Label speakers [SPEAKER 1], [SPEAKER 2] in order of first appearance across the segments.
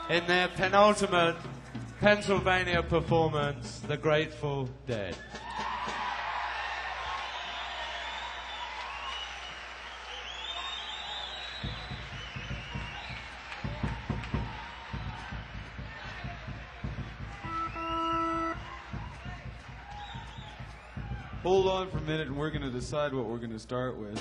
[SPEAKER 1] in their penultimate Pennsylvania performance, The Grateful Dead.
[SPEAKER 2] Hold on for a minute and we're going to decide what we're going to start with.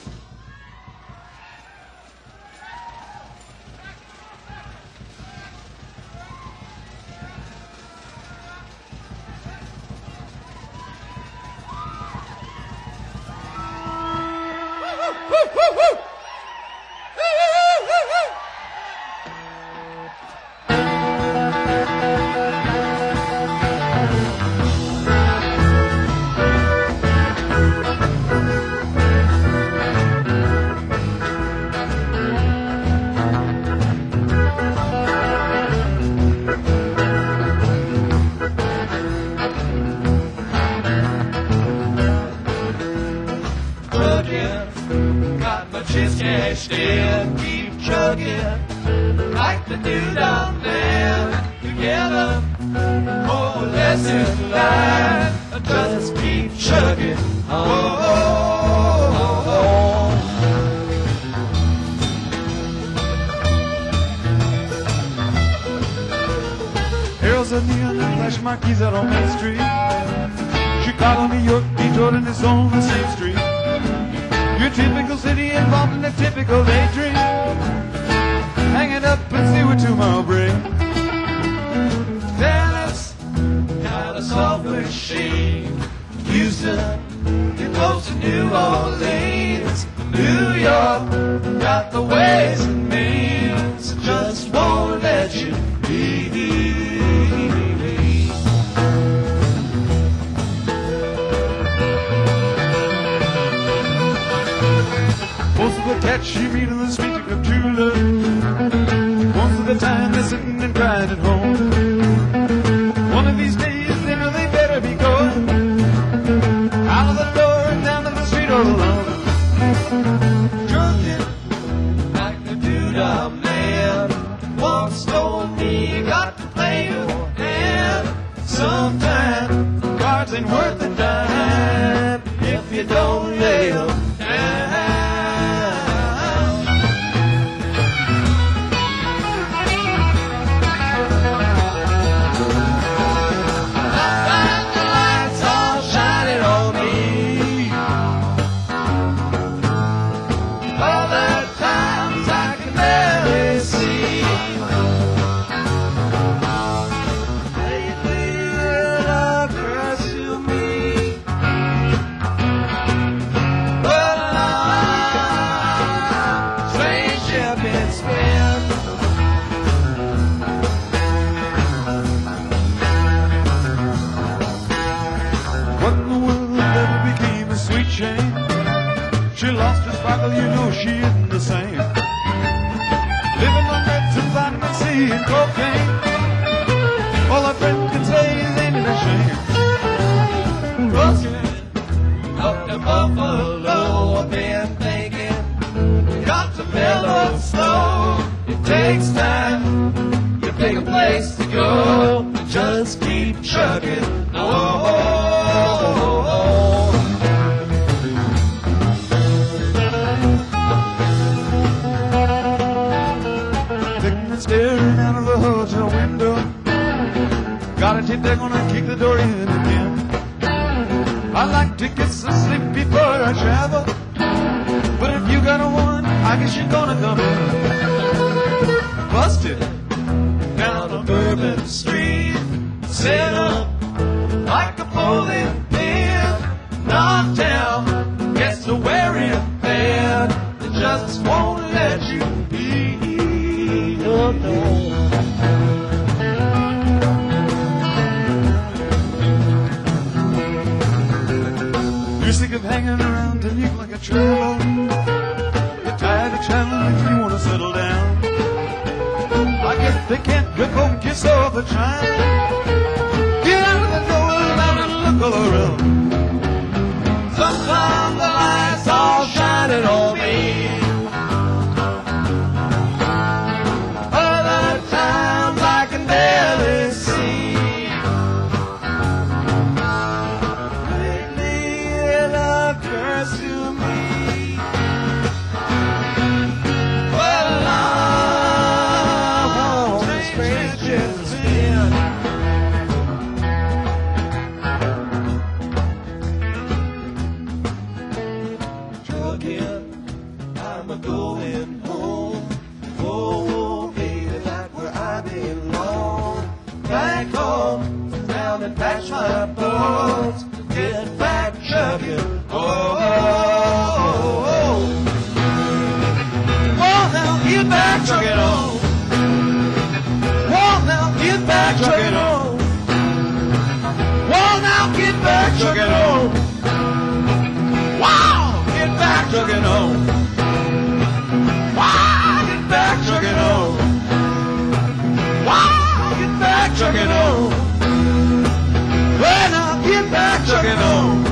[SPEAKER 3] Marquis out on Main Street. Chicago, New York, Detroit, and it's on the same street. Your typical city involved in a typical daydream. Hang it up and see what tomorrow brings. Dallas, got a soft machine. Houston, get close to New Orleans. New York, got the ways and means. Just won't let you be. Most of the cats you meet in the streets of true love. Most of the time they're sitting and crying at home. One of these days they know they better be going out of the door and down to the street all alone. Drunken like the dude I'm man. Once told me you got to play your hand. Sometimes cards ain't worth a dime if you don't lay them down. She lost her sparkle, you know she isn't the same. Living on meds and vitamin C and cocaine. All our friends can say is ain't it a shame. Crossing up to Buffalo, I've been thinking, got to mellow slow. It takes time to pick a place to go. Just keep chugging. Staring out of the hotel window. Got a tip, they're gonna kick the door in again. I like to get some sleep before I travel, but if you got a one, I guess you're gonna come in. Busted down a Bourbon Street, set up like a bowling pin. Knocked down, gets to wearing thin. They just won't let you be. You're sick of hanging around and you like a traveler. You're tired of traveling and you want to settle down. I guess they can't provoke you, so they're trying. Get out of the door and look all around. Sometimes the lights all shining on me. Other times I bones, get back chugging. Oh, oh, oh. Well, now get back chugging on. Well, now get back chugging on. Well, now get back chugging on. Wow, get back chugging on. Wow, get back chugging on. Wow, get back chugging on. Well, now get back chugging on.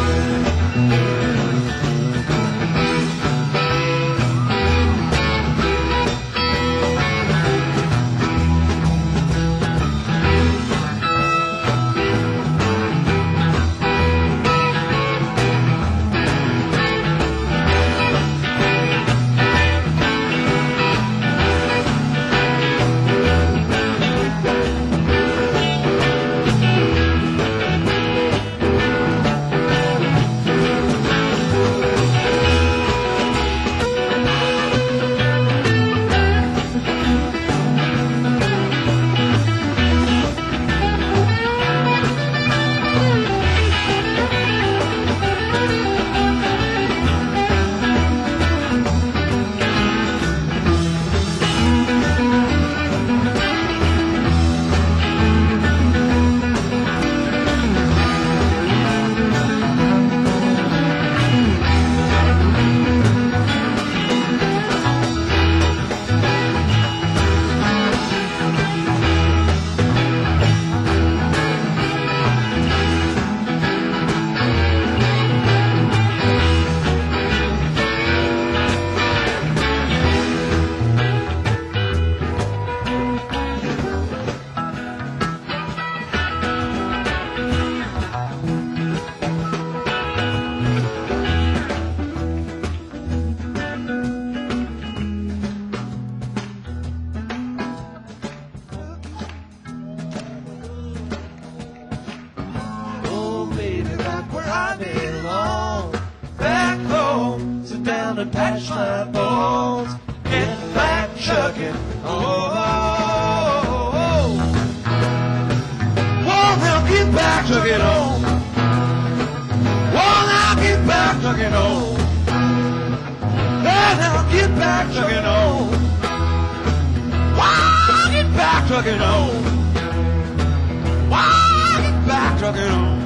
[SPEAKER 3] And patch my bones, get back chugging. Oh, oh, oh. Well, now get back chugging on. Well, now get back chugging on. Well, now get back chugging on. Wow, get back chugging on. Wow, get back chugging on.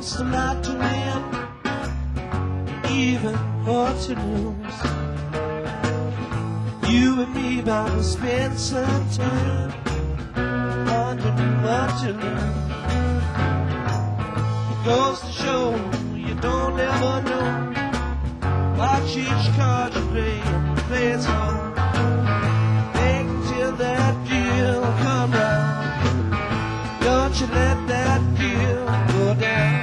[SPEAKER 4] cost a lot to win, even more to lose. You and me bound to spend some time wondering what to learn. It goes to show you don't ever know. Watch each card you play and play it slow. Wait until that deal come round. Don't you let that deal go down.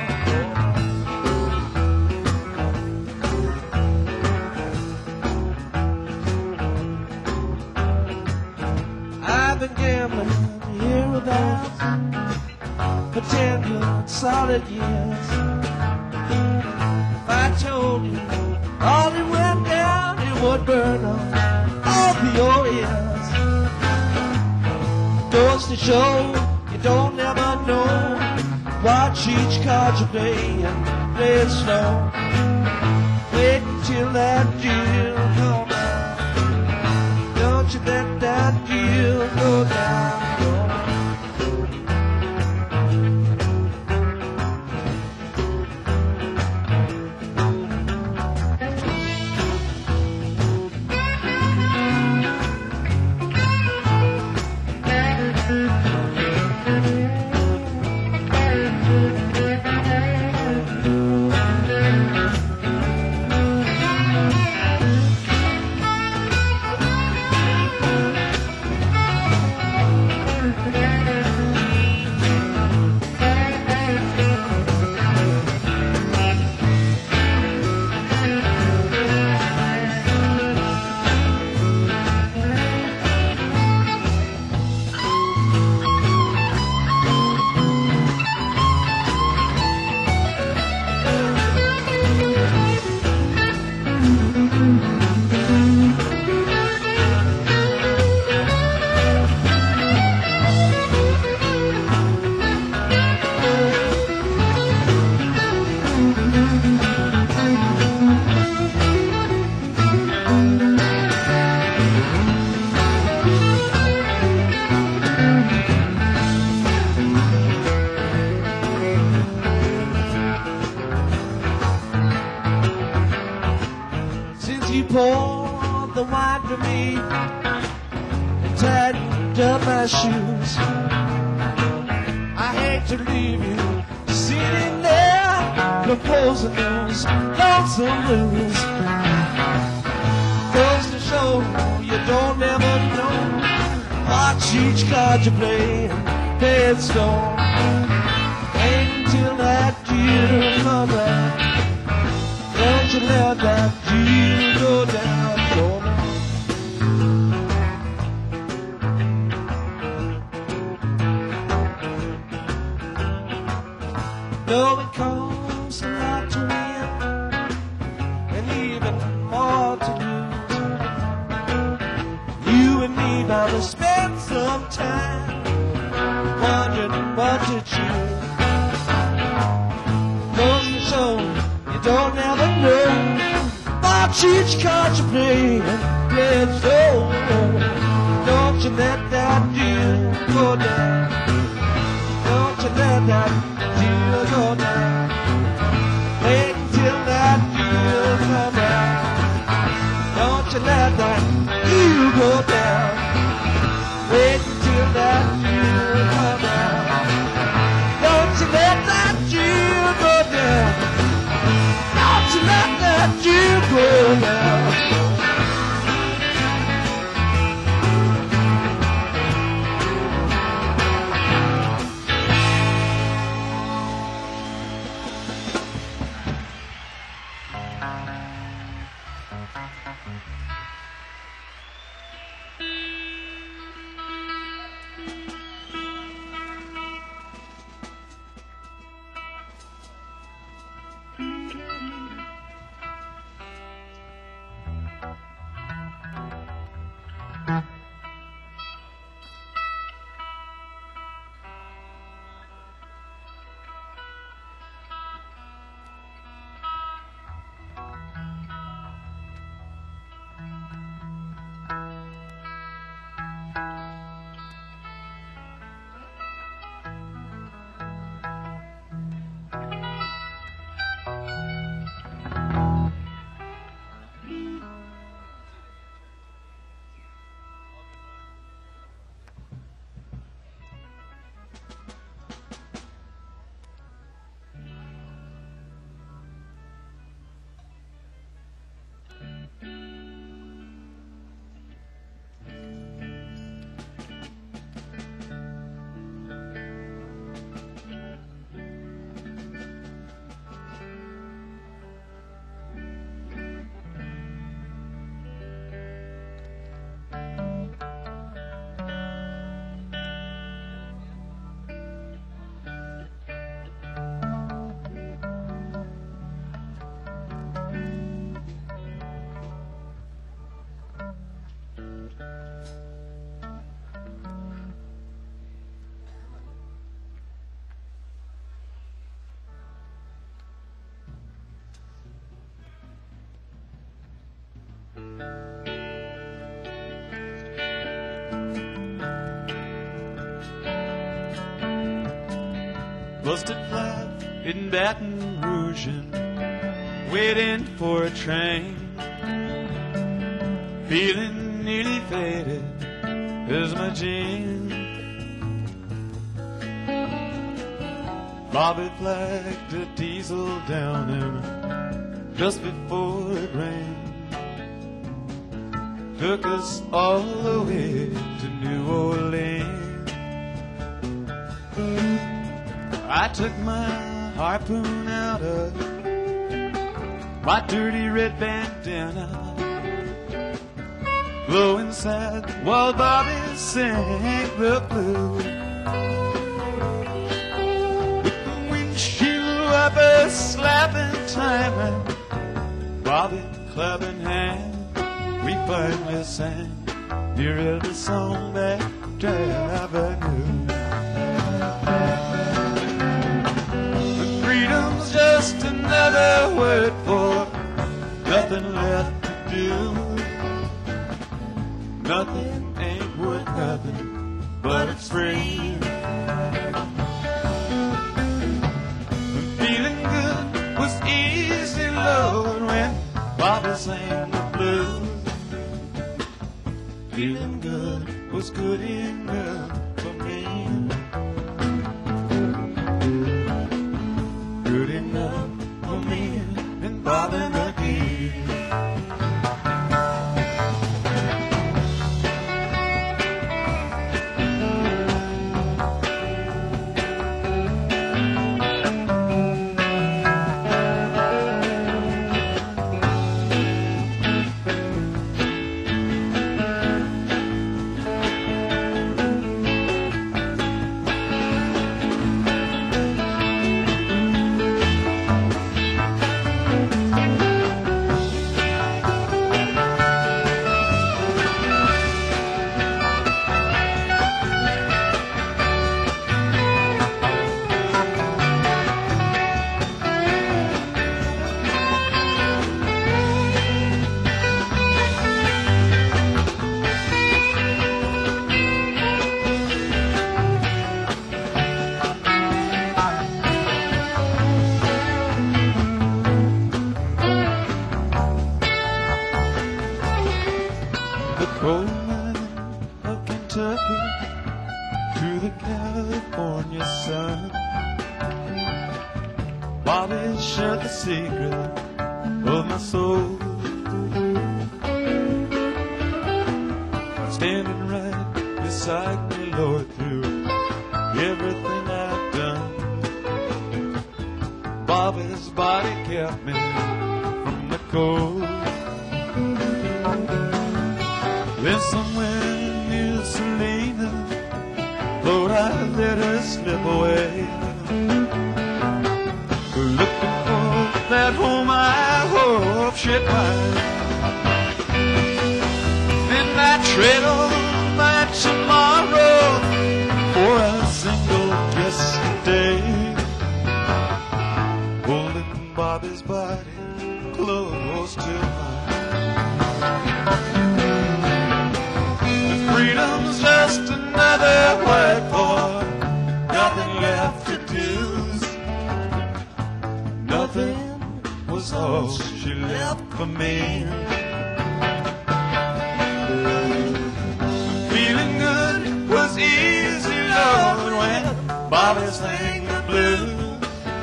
[SPEAKER 4] I've been gambling hereabouts for 10 good solid years. If I told you all it went down, it would burn on all your ears. Goes to show you don't ever know. Watch each card you play and play it slow. Wait until that deal comes out. Don't you let that deal go down. You poured the wine for me and tightened up my shoes. I hate to leave you sitting there composing those lonesome blues. Goes to show you don't ever know. Watch each card you play and play it slow. Wait until that deal comes out. Don't you let that deal go down for me. No, it costs a lot to win and even more to lose. You and me bound to spend some time wondering what to choose. Goes to show you don't ever know. Watch each card you play and play it slow. Don't you let that deal go down. Don't you let that deal go down. Wait until that deal comes out. Don't you let that deal go down. Wait until that deal comes out. Don't you let that deal go down. Don't you let that deal go down.
[SPEAKER 3] Busted flat in Baton Rouge and waiting for a train. Feeling nearly faded as my gin. Bobby flagged a diesel down there just before it rained. Took us all the way to New Orleans. I took my harpoon out of my dirty red bandana, blow inside while Bobby sang the blues. With the windshield wiper slapping time and Bobby clapping hand, we finally sang near every song that ever knew. And freedom's just another word for nothing left to do. Nothing ain't worth nothing, but it's free. And feeling good was easy, Lord, when Bobby sang the blues. Feeling good was good enough for me. Good enough for me and Bobby McGee. The coal mine of Kentucky to the California sun. Bobby shared the secret of my soul, standing right beside me, Lord, through everything I've done. Bobby's body kept me from the cold. Then somewhere near Selena, Lord, I let her slip away. Looking for that home I hope she'd find. Then I trade all my tomorrow for a single yesterday. Holding Bobby's body close to mine. Freedom's just another word for nothing left to do. Nothing was all she left for me. Feeling good was easy, Lord, when Bobby sang the blues.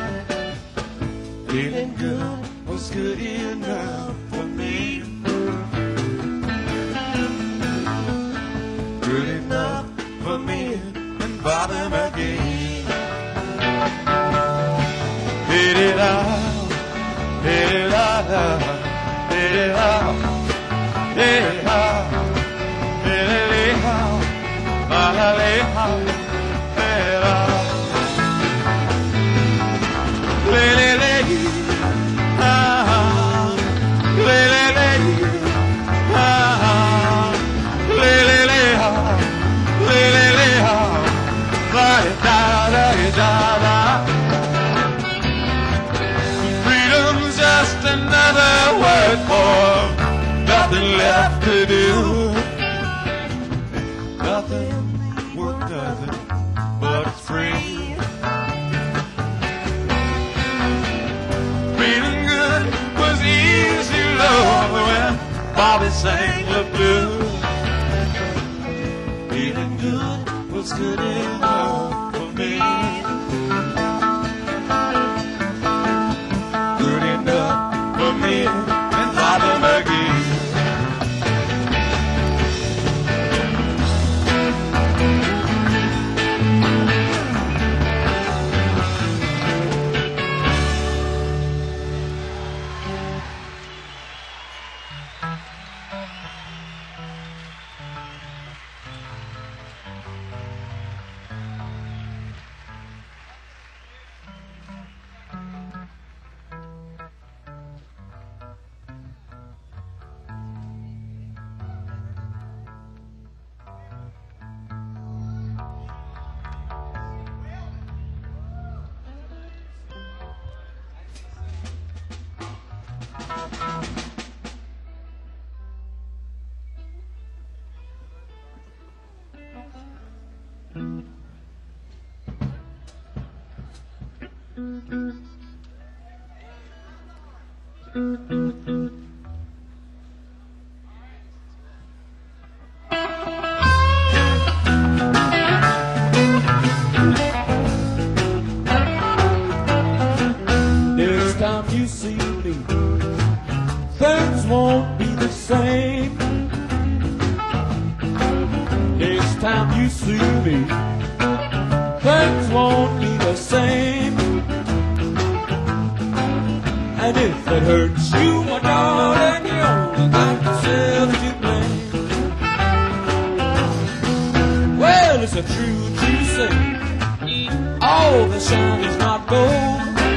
[SPEAKER 3] Feeling good was good enough for me. Good enough for me and Bobby McGee. Hit it out, hit it out, hit it out, hit it out, hit it out, la la la, hit it out, le le le, ah, le le le, ah, le le le. Freedom's just another word for nothing left to do. Nothing worth nothing, but it's free. Bobby sang the blues. Feeling good was good enough for me. Good enough for me and Bobby McGee.
[SPEAKER 4] Next time you see me, things won't be the same. Next time you see me, things won't be the same. And if it hurts you, my darling, you only got yourself to blame. Well, it's a true saying, all the shine is not gold.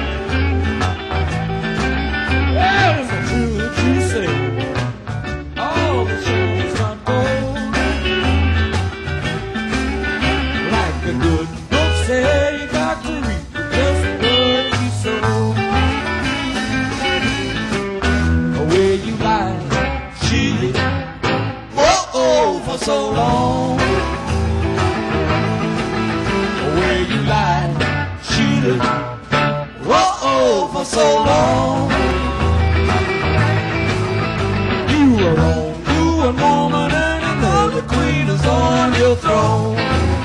[SPEAKER 4] Well, it's a true saying, all the shine is not gold. Like the good book said, you got to reap just the word you sow. Where you lie, cheated, whoa, for so long. Where you lie, cheated, whoa, for so long. You were wrong, you were woman, and another queen is on your throne.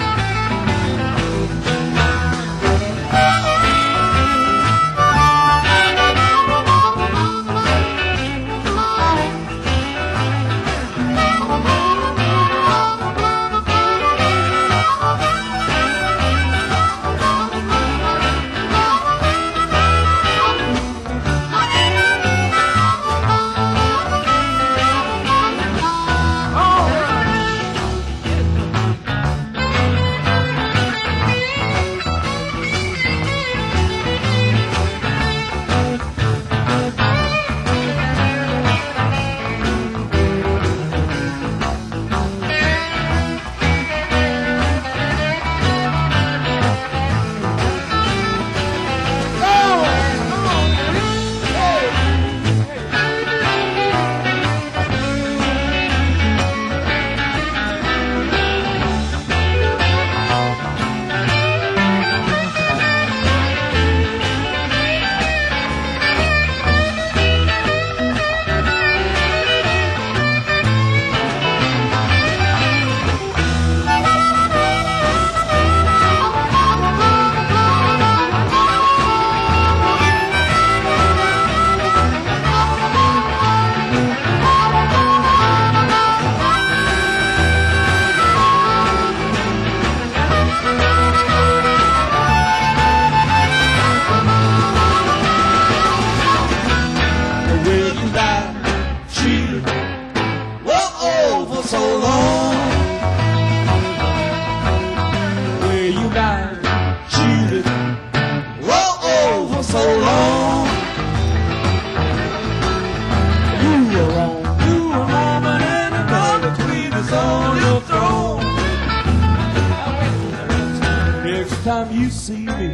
[SPEAKER 4] Time you see me,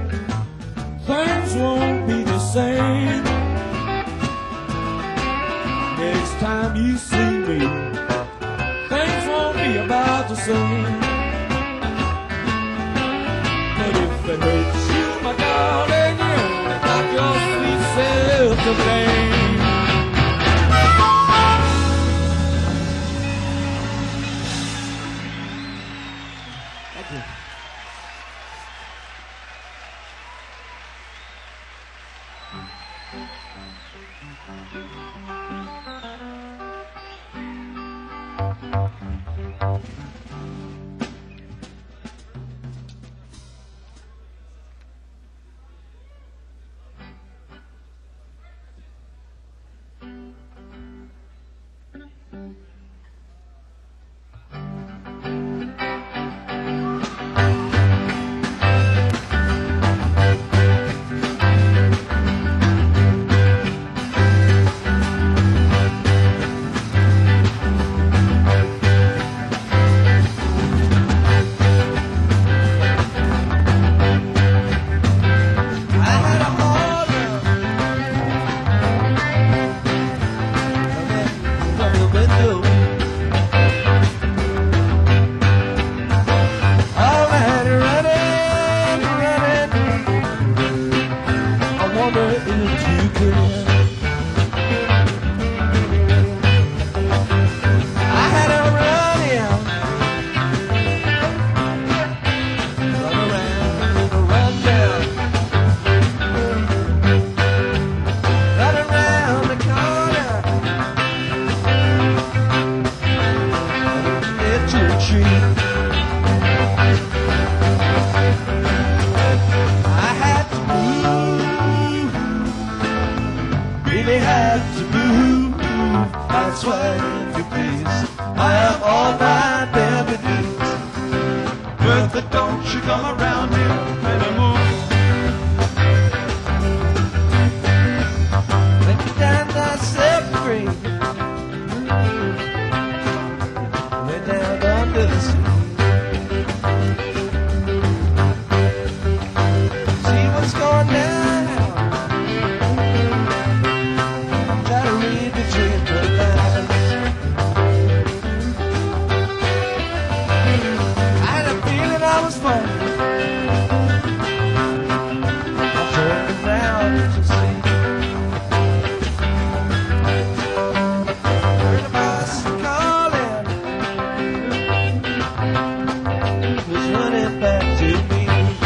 [SPEAKER 4] things won't be the same. Next time you see me, things won't be about the same. But if it hurts you, my darling, you only got your sweet self to blame. I had a order from the window. All right, running, running. I wonder if you can. I had a running, run around, run down. Right around the corner, into a tree. I had to move, really had to move. That's why, if you please, I am on my bended knees.
[SPEAKER 3] Bertha, don't you come around here anymore.
[SPEAKER 4] Let me down, I set free. Went down under the sea. See what's going down. Try to read between the lines. I had a feeling I was falling. I turned around to see. Heard a voice calling. It was running back to me.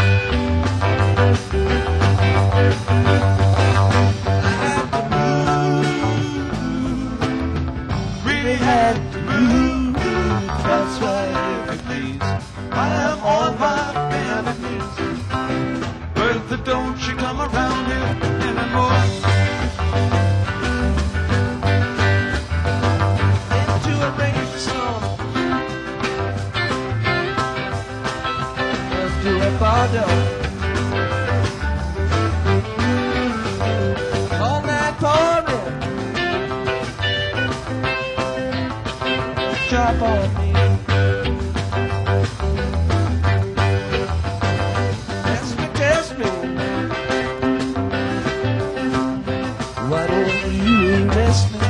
[SPEAKER 4] I had to move, really had to move. That's why, if you please, I am on my bended knees.
[SPEAKER 3] Bertha, don't you come around here anymore.
[SPEAKER 4] Into a rainstorm, into a bottle. All night pouring, drop on me. Test me. Why don't you arrest me?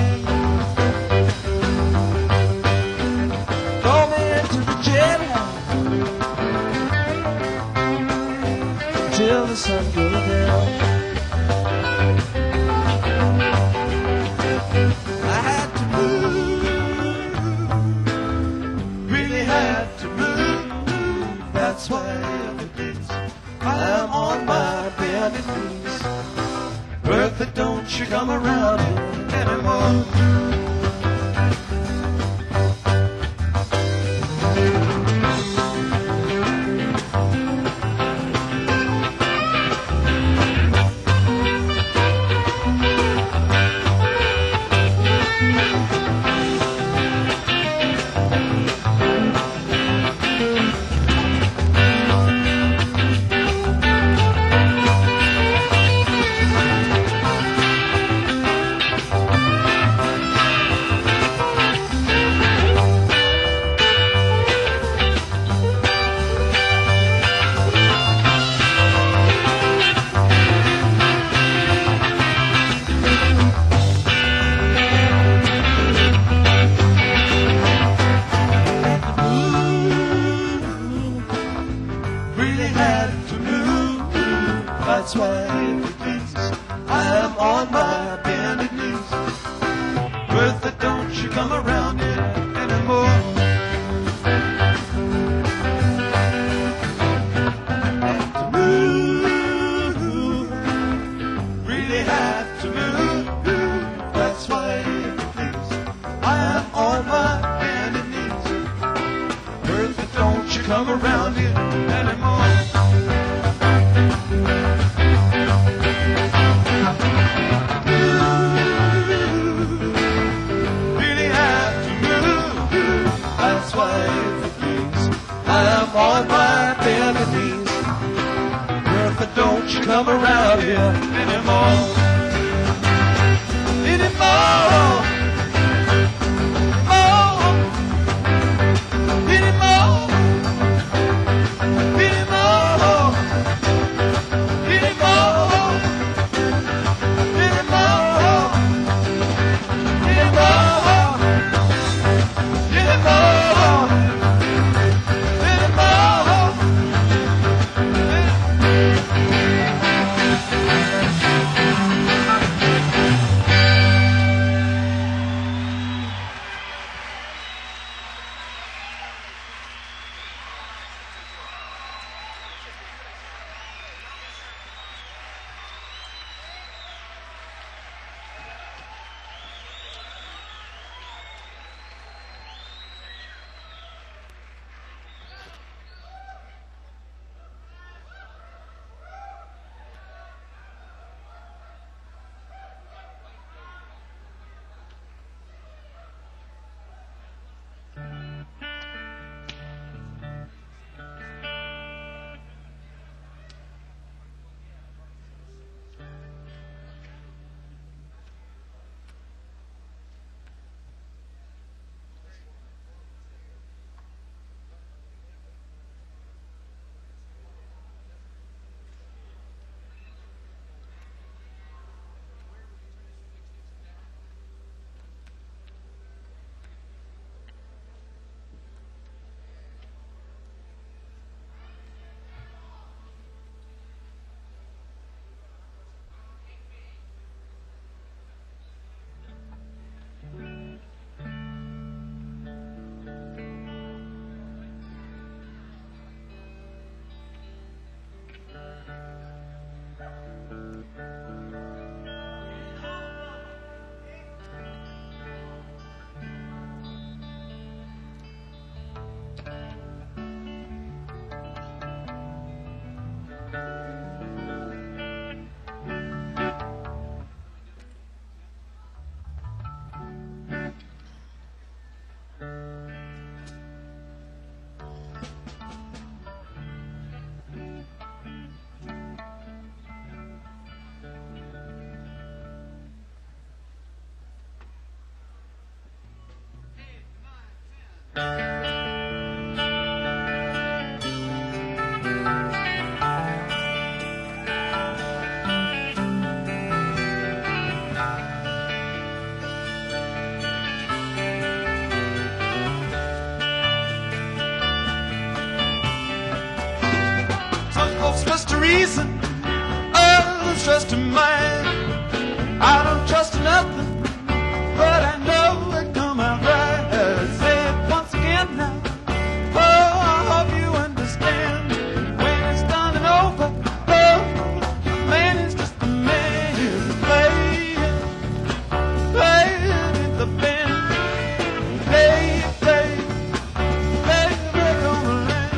[SPEAKER 4] Throw me into the jailhouse till the sun goes down. I had to move, really had to move. That's why it is. I'm on my bended knees.
[SPEAKER 3] Bertha, don't you come around here anymore. come around here anymore. Really have to move. That's why if you please, I am on my bended knees. Bertha, don't you come around here anymore. Anymore. Just a reason, others trust in mine. I don't trust in nothing, but I know it come out right. Say it once again now. Oh, I hope you understand. When it's done and over, oh, a man is just a man. Playing in the band. Play on the land.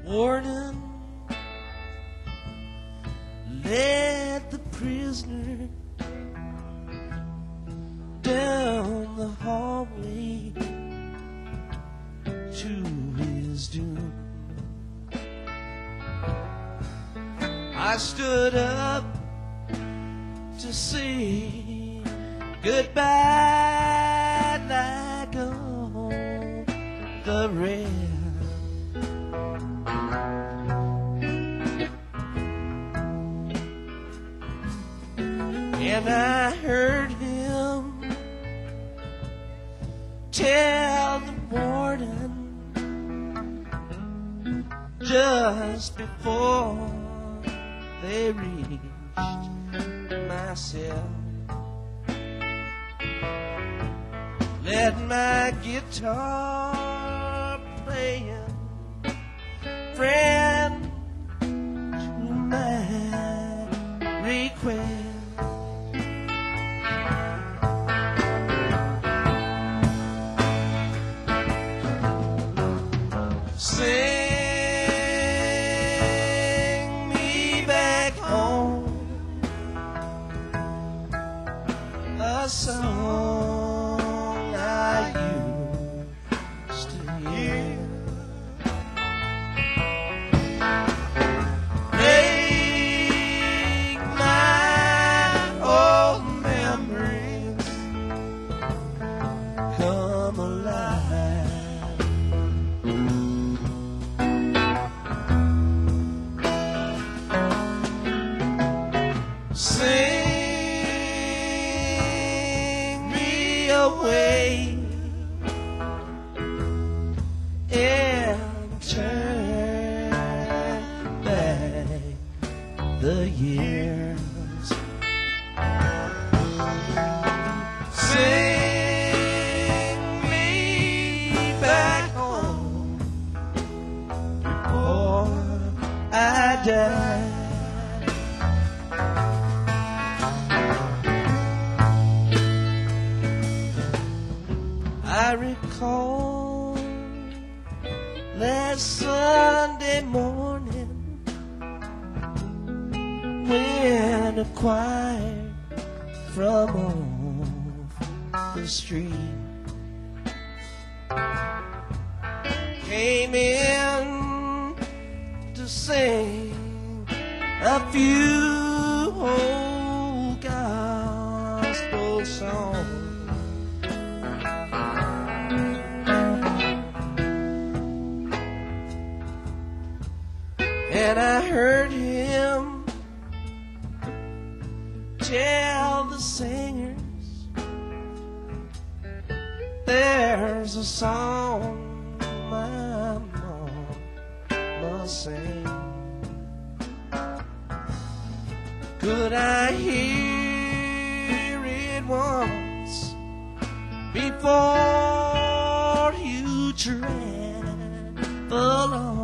[SPEAKER 4] warden led the prisoner down the hallway to his doom. I stood up to say goodbye like all the rest. And I heard him tell the warden just before they reached my cell, let my guitar playing friend to my request. Sing me back home a song I used to hear. Make my old memories come alive. Sing me away and turn back the years. Sing me back home before I die. I recall last Sunday morning when a choir from off the street came in to sing a few old gospel songs. And I heard him tell the singers there's a song my mama sing. Could I hear it once before you travel on?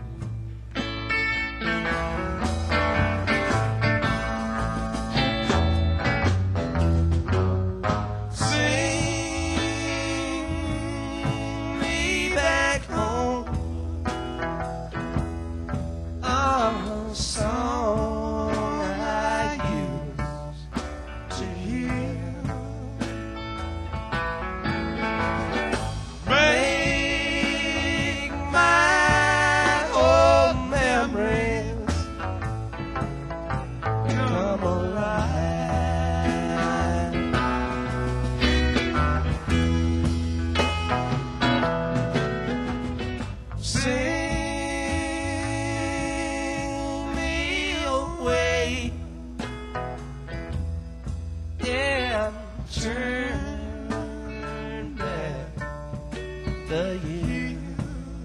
[SPEAKER 4] Turn back the years.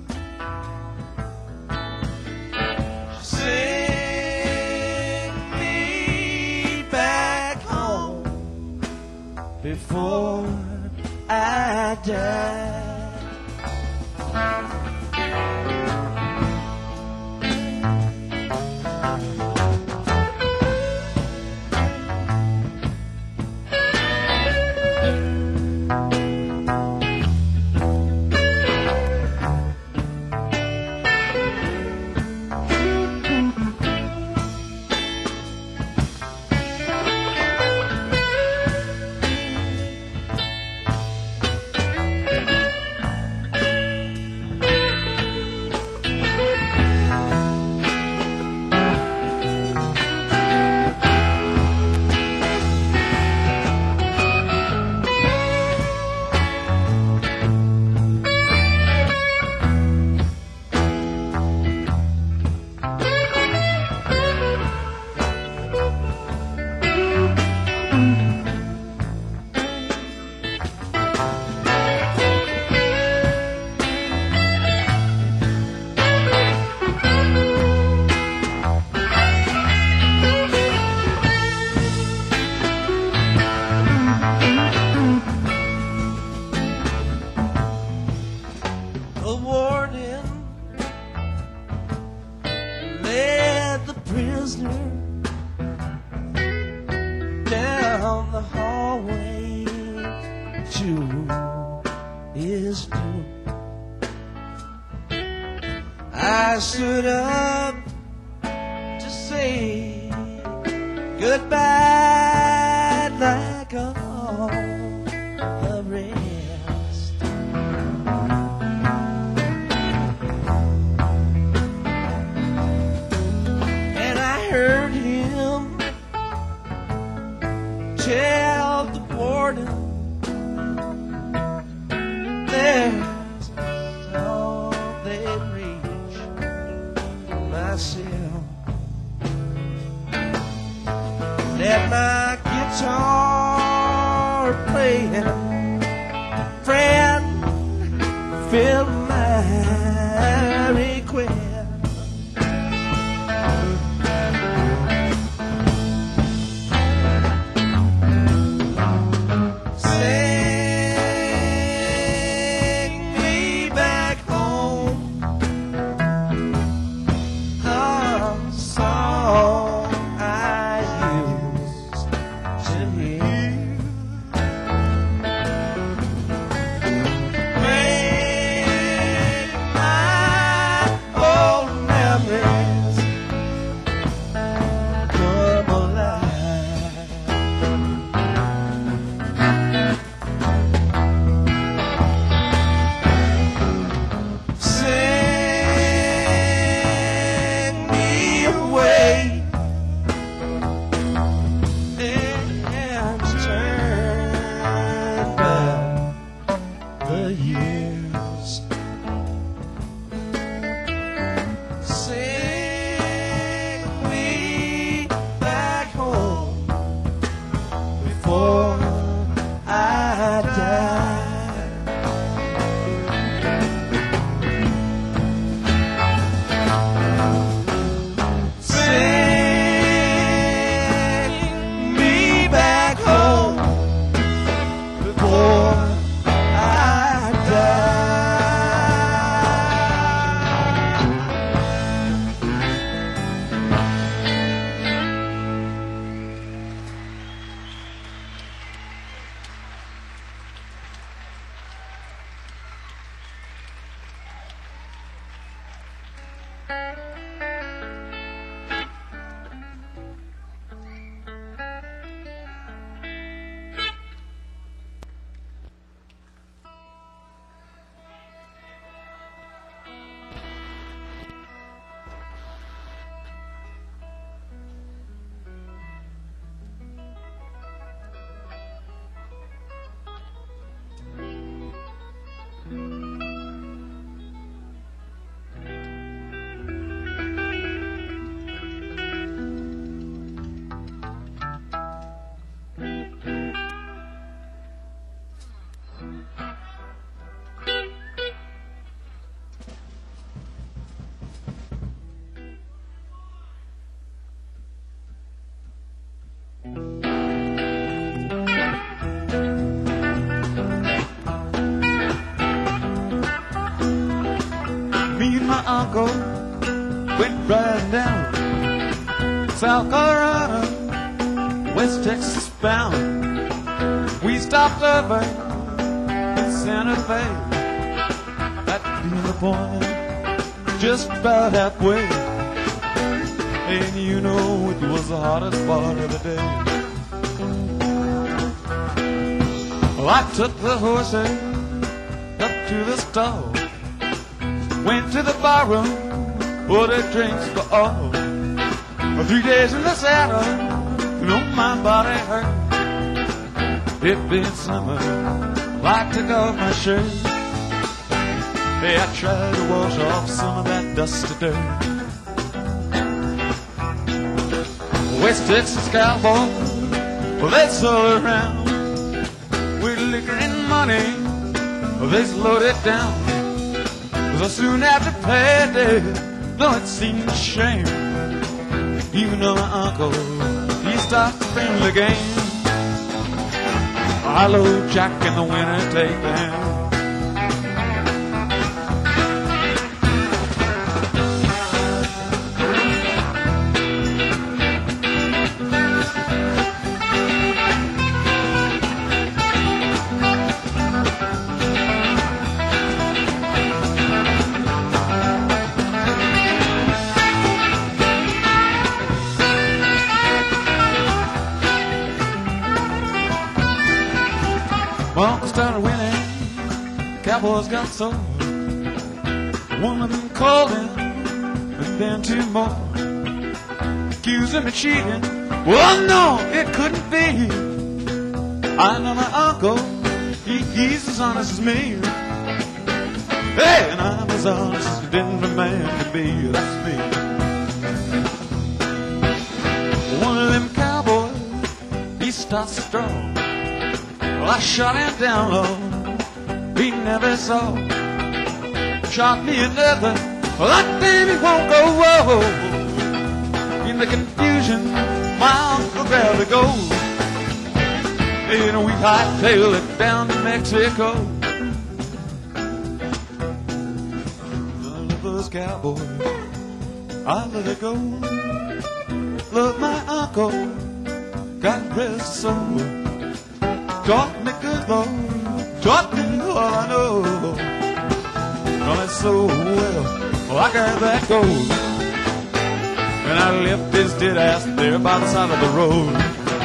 [SPEAKER 4] Sing me back home before I die. I stood up to say goodbye like all the rest. And I heard him tell the warden there's all they'd reach myself. Let my guitar playing friend fill my request. Sing me back home a song I used to hear. Make my old memories come alive. Sing me away and turn back the years. Sing me back home before I die. Sing me back home before I die.
[SPEAKER 3] Me and my uncle went riding down South Colorado, West Texas bound. We stopped over in Santa Fe. That being the point, just about halfway. And you know it was the hottest part of the day. Well, I took the horses up to the stall. Went to the bar room, ordered drinks for all. 3 days in the saddle, you know my body hurt. It been summer, I took off my shirt. Hey, I tried to wash off some of that dusty dirt. West Texas cowboy, well, they sold around with liquor and money, well, they slowed it down. So soon after payday, though it seemed a shame, even though my uncle, he started to bring the game. I load Jack in the winter, take the hand. My uncle started winning, the Cowboys got sold. One of them called him, and then two more. Accused him of cheating. Well, no, it couldn't be. I know my uncle, he's as honest as me. Hey, and I'm as honest as a man can be. That's me. One of them cowboys, he starts strong. Well, I shot him down low. He never saw. Shot me another. Well, that baby won't go. Whoa. In the confusion, my uncle grabbed the gold. And we hightailed it down to Mexico. Cowboy, I let it go. Love my uncle, God rest his soul. Taught me good Lord, taught me all I know. Done it so well, well I got that gold. And I left his dead ass there by the side of the road.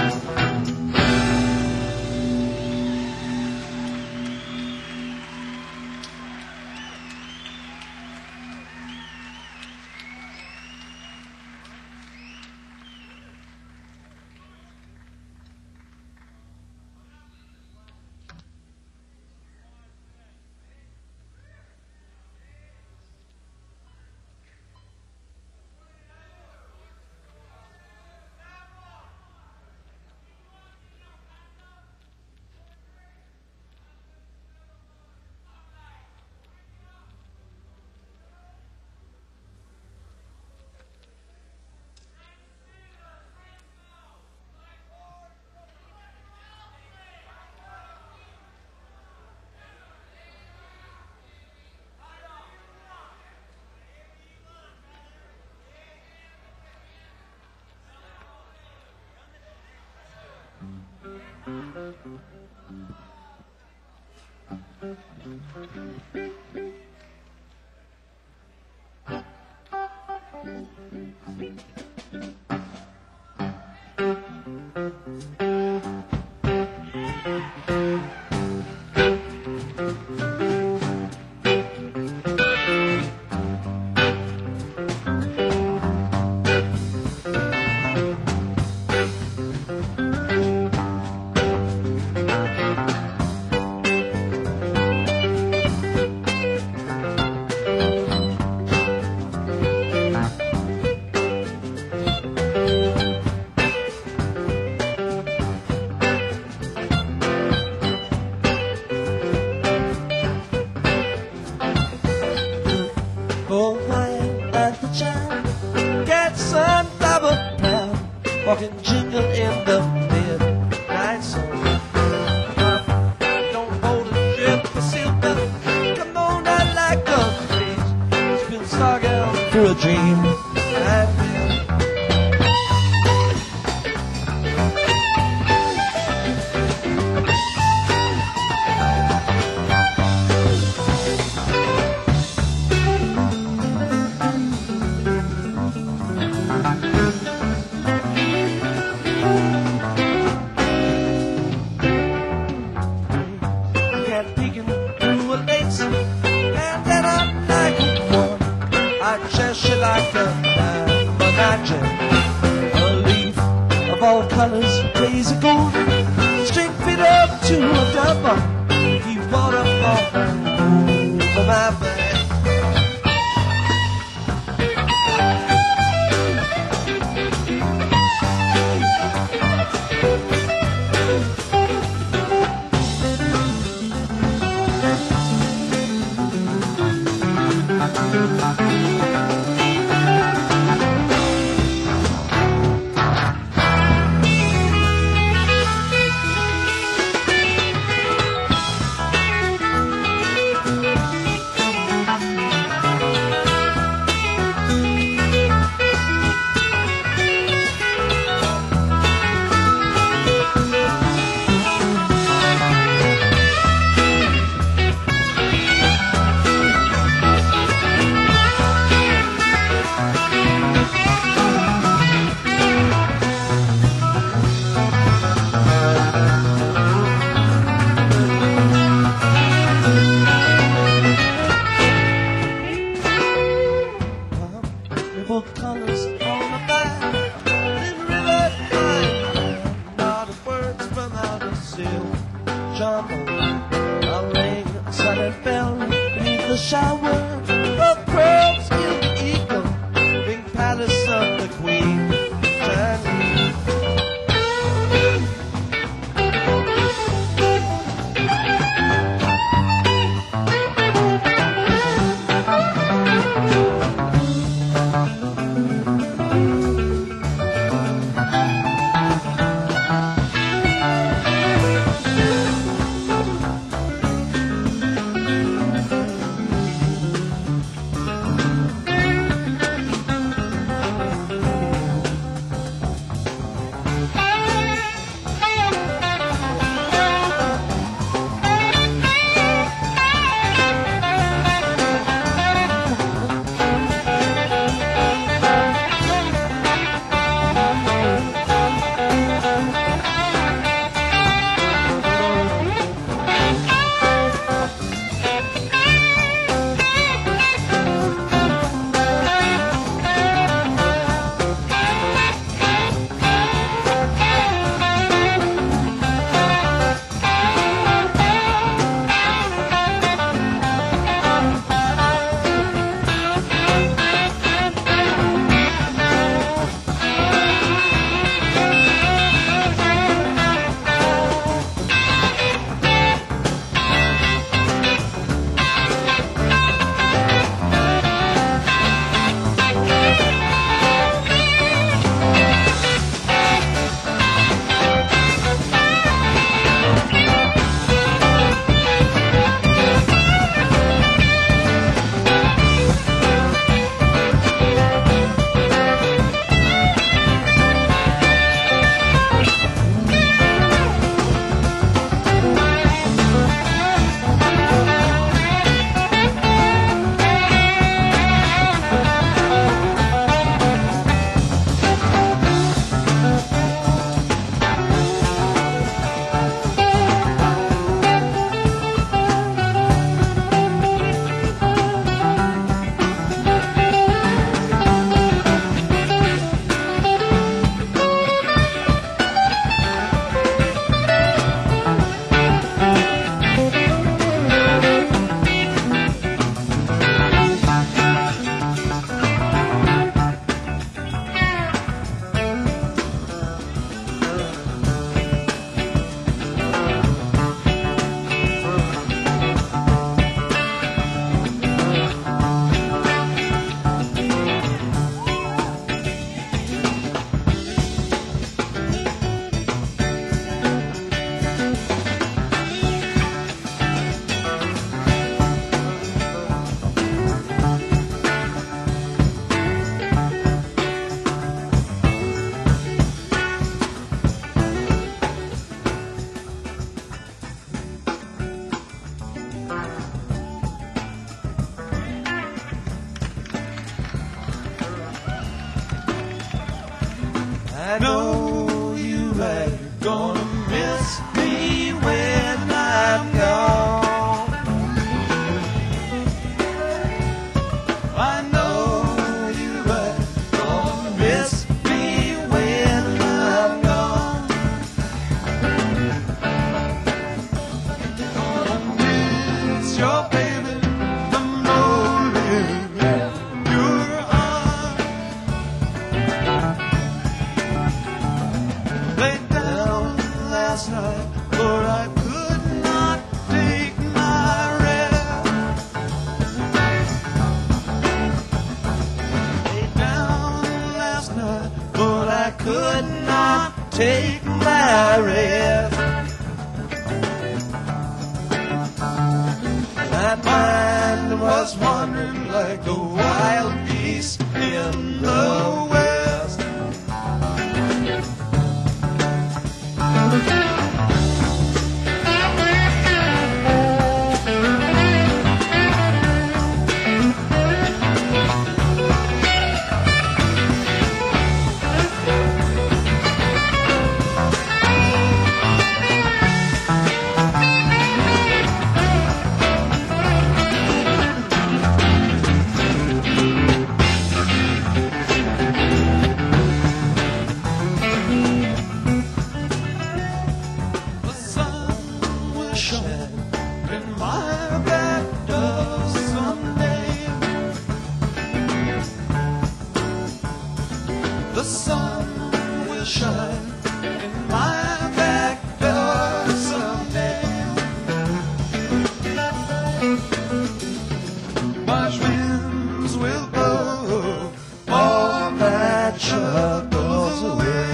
[SPEAKER 4] Walking jingle in the midnight sun. Don't hold a ship for silver. Come on out like a breeze. Spin stargate through a dream. I feel. Like a a leaf of all colors, crazy gold, string fit up to a double. He waterfall over my back. shower of pearls in the eagle, pink palace of the queen. I know you ain't gonna miss me when I'm gone. I know you ain't gonna miss me when I'm gone. Gonna miss your baby, I'm rolling in your arms. Laid down last night, but I could not take my rest. Laid down last night, but I could not take my rest. My mind was wandering like a wild beast in the west.
[SPEAKER 3] in my back door someday. March winds will blow all my troubles away.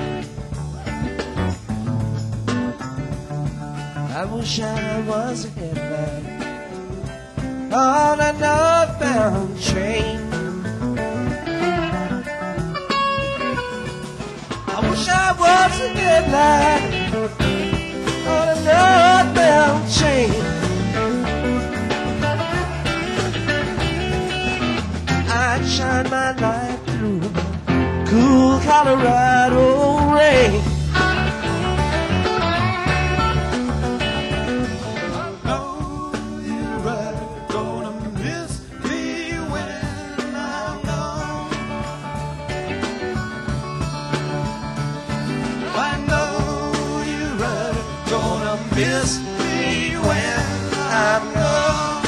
[SPEAKER 4] I wish I was a headlight on a northbound train. I wish I was a headlight on a northbound train. I'd shine my light through the cool Colorado rain.
[SPEAKER 3] Miss me when I'm gone.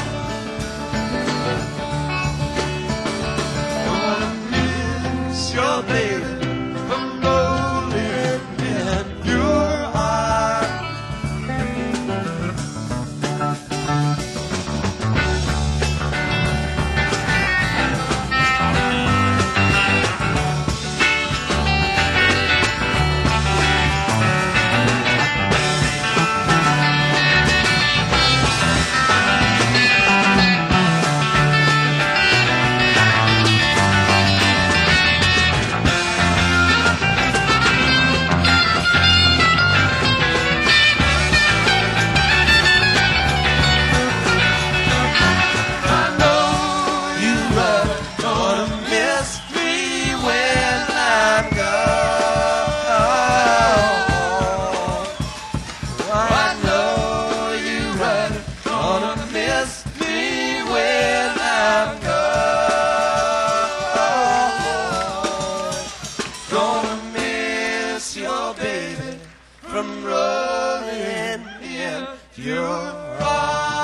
[SPEAKER 3] Gonna miss your baby from rolling in your arms. From rolling in your arms.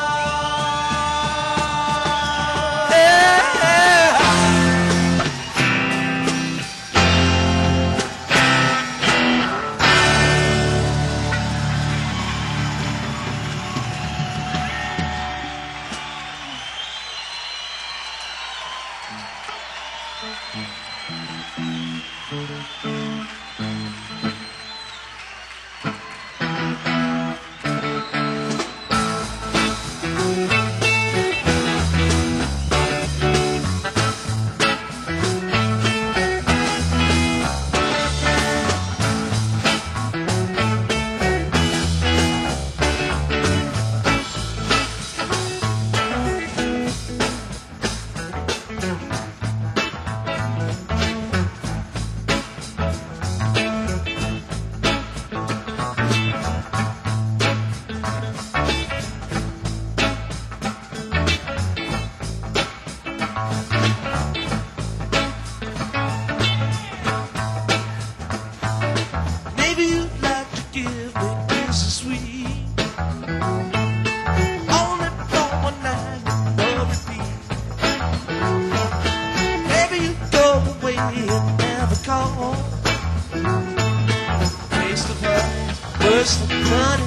[SPEAKER 3] Worse than money.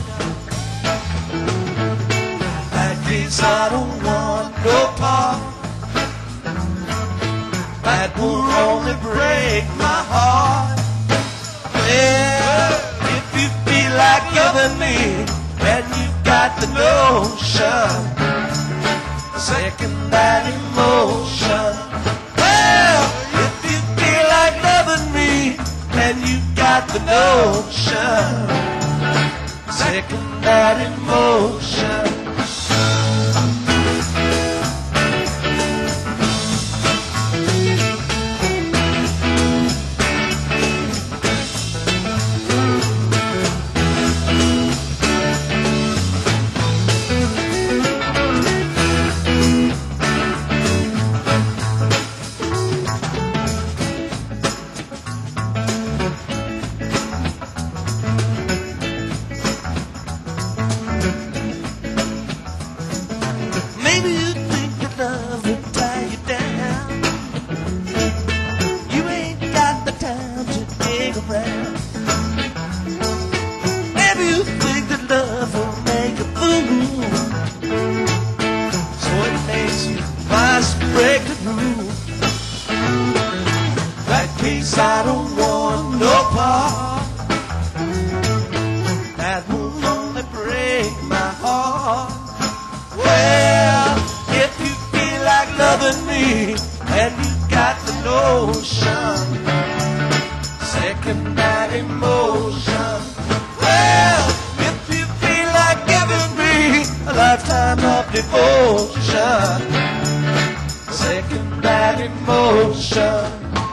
[SPEAKER 3] That case I don't want no part. That will only break my heart. Well, if you feel like loving me, then you got the notion. Second that emotion. Well, if you feel like loving me, then you got the notion. Second that emotion.
[SPEAKER 4] devotion, second that emotion.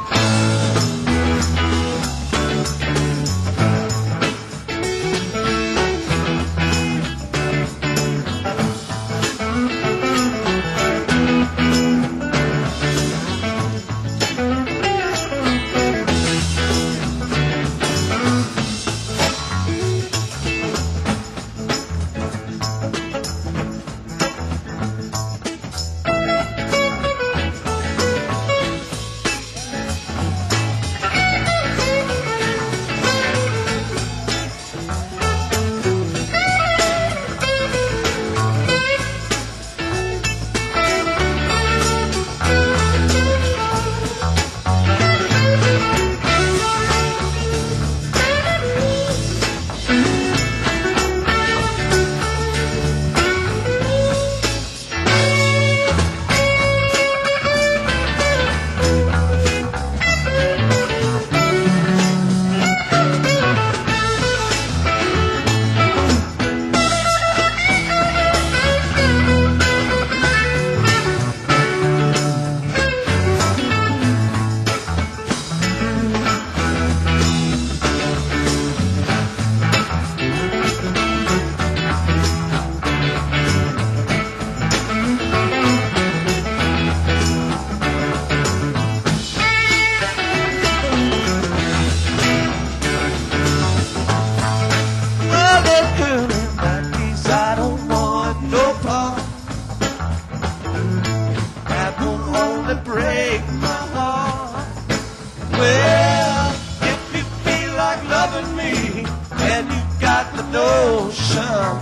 [SPEAKER 4] Well, if you feel like loving me and you got the notion,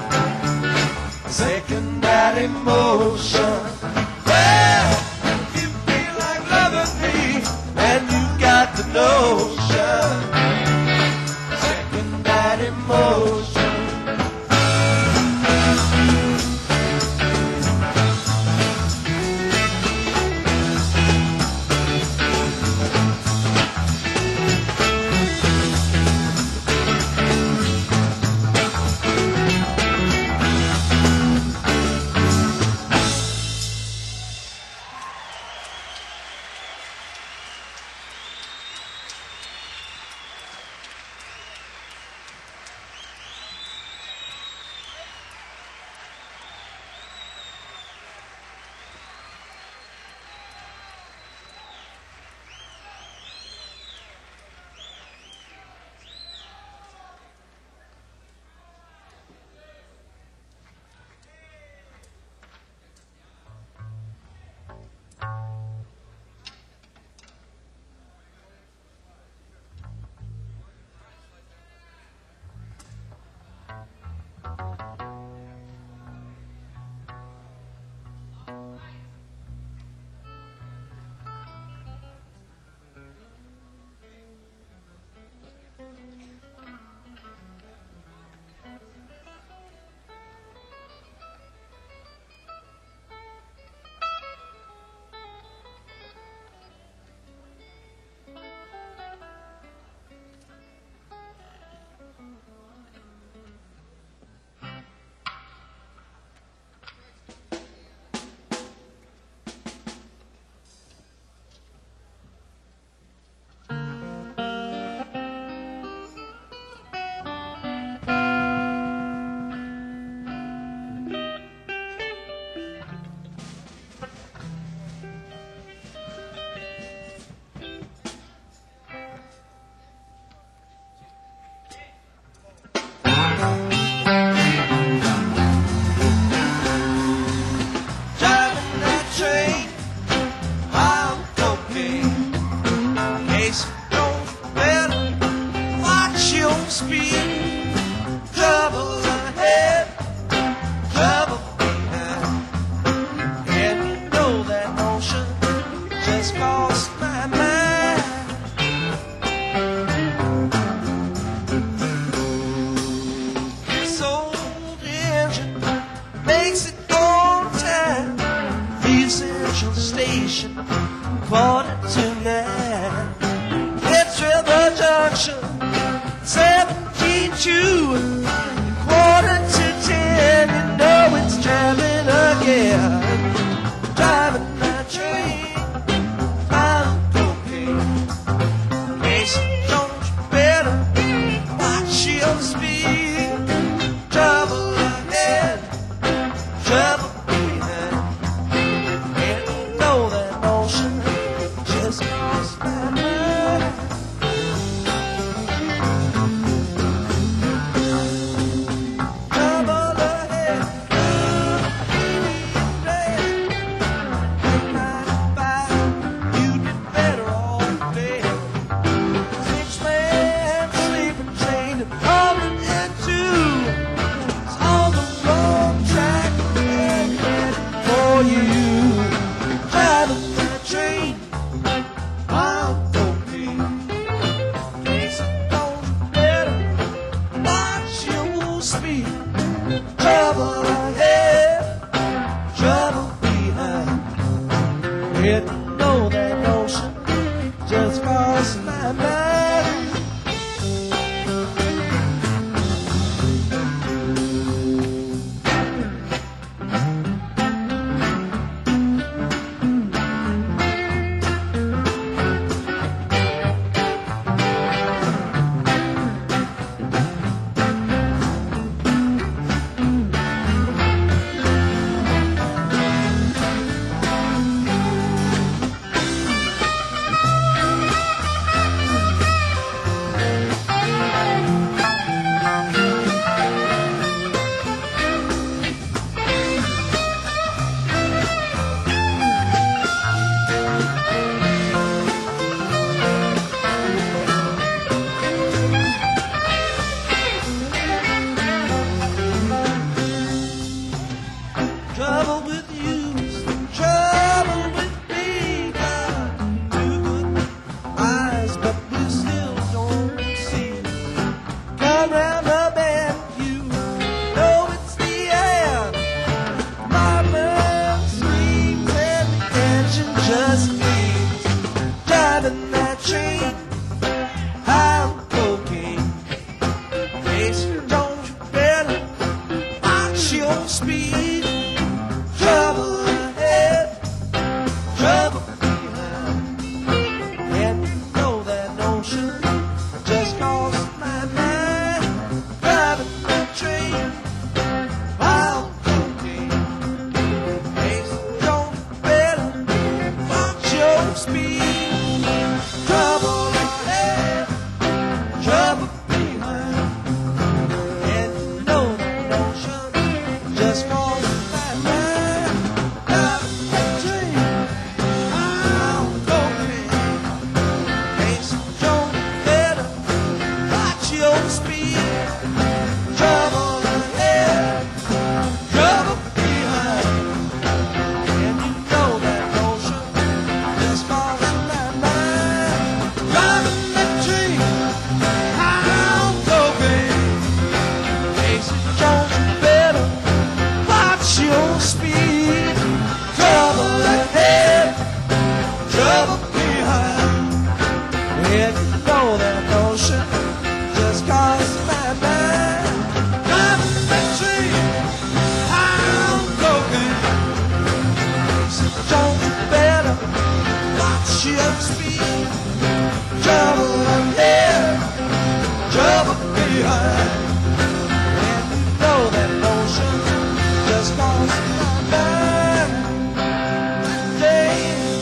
[SPEAKER 4] second that emotion. Well, if you feel like loving me and you got the notion, second that emotion. Quarter to 10, you know it's jamming again. your speed. Trouble ahead, trouble behind. And you know that notion just crossed my mind. Trouble ahead, you did better off dead. Six-man sleeping train and falling into it's on the wrong track and heading for you. Driving that train, I'm okay. Case I don't better watch your speed. Trouble ahead, trouble behind. Didn't know that notion just crossed my mind. Trouble with you, trouble with me. Got two good eyes, but we still don't see. Come round the bend, you know it's the end. Marlin screams and the engine just leaves. Driving that train, I'm cocaine. Case you don't, you better watch your speed. Trouble ahead, trouble behind. And you know that notion just crossed my mind. Driving that train, wild cocaine. Case you don't, better watch your speed. Trouble ahead, trouble behind. And you know that notion just crossed my mind. Driving that train, I'm cocaine. Case you don't, better watch your speed. Trouble ahead, trouble behind. And you know that notion just crossed my mind. Driving that train, I'm cocaine. Case you don't, better watch your speed. Trouble ahead, trouble behind. And you know that notion just crossed my mind. Driving that train, I'm cocaine. Case you don't, better watch your speed. Trouble ahead, trouble behind. And you know that notion just crossed my mind. Day,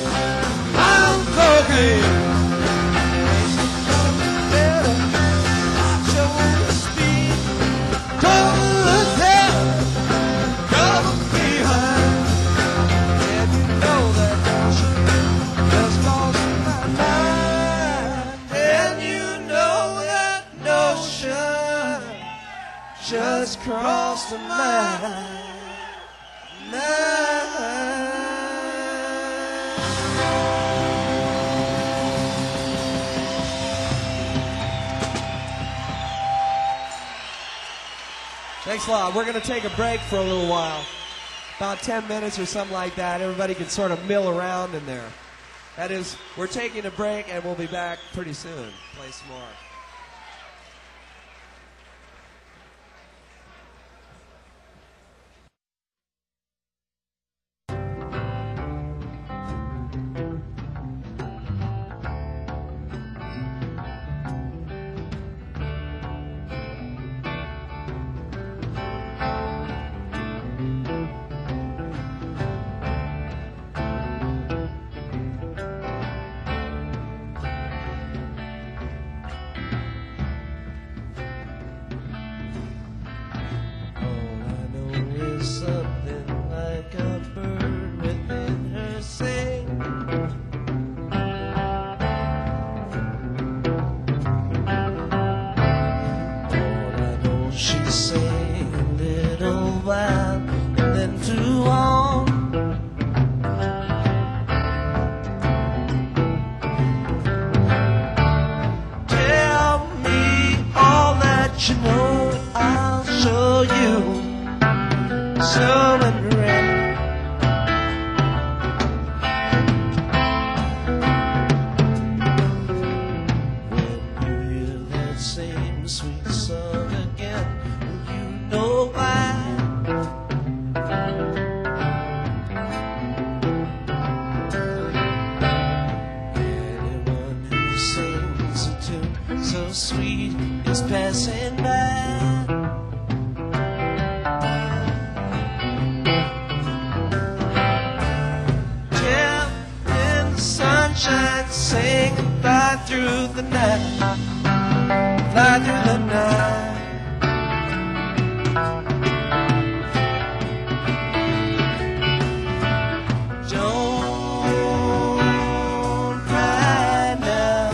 [SPEAKER 4] I'm cocaine. Better watch your speed. Trouble ahead, trouble behind. And you know that notion just crossed my mind. And you know that notion just crossed my mind. Thanks a lot. We're going to take a break for a little while. About 10 minutes or something like that. Everybody can sort of mill around in there. That is, we're taking a break and we'll be back pretty soon. Play some more. sing a little while and then to on. Tell me all that you know, I'll show you. Snow and rain. When you hear that same sweet song again, you know why. Anyone who sings a tune so sweet is passing by. Sunshine, sing and fly through the night, fly through the night. Don't cry now,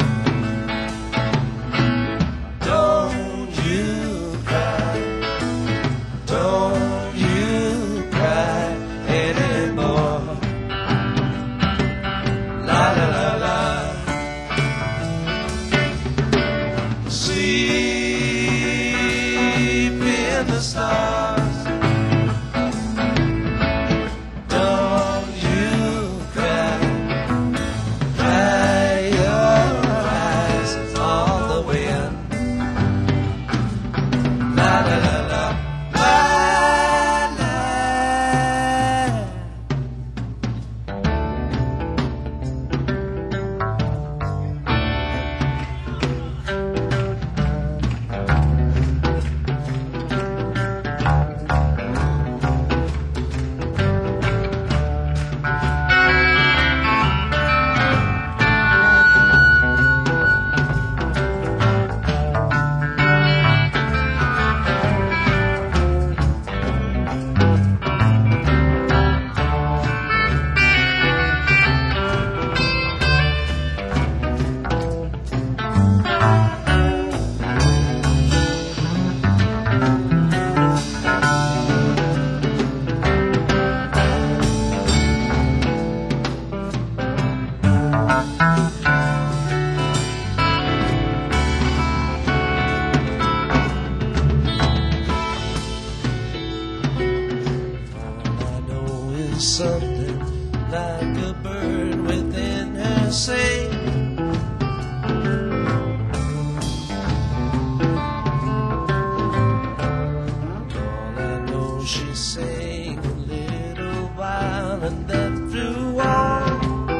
[SPEAKER 4] don't you cry, don't you cry anymore. La la la la. Sleep in the stars. Don't you cry, dry your eyes on the wind. La la la la. La la. Something like a bird within her sing. All I know, she sang a little while and then flew on.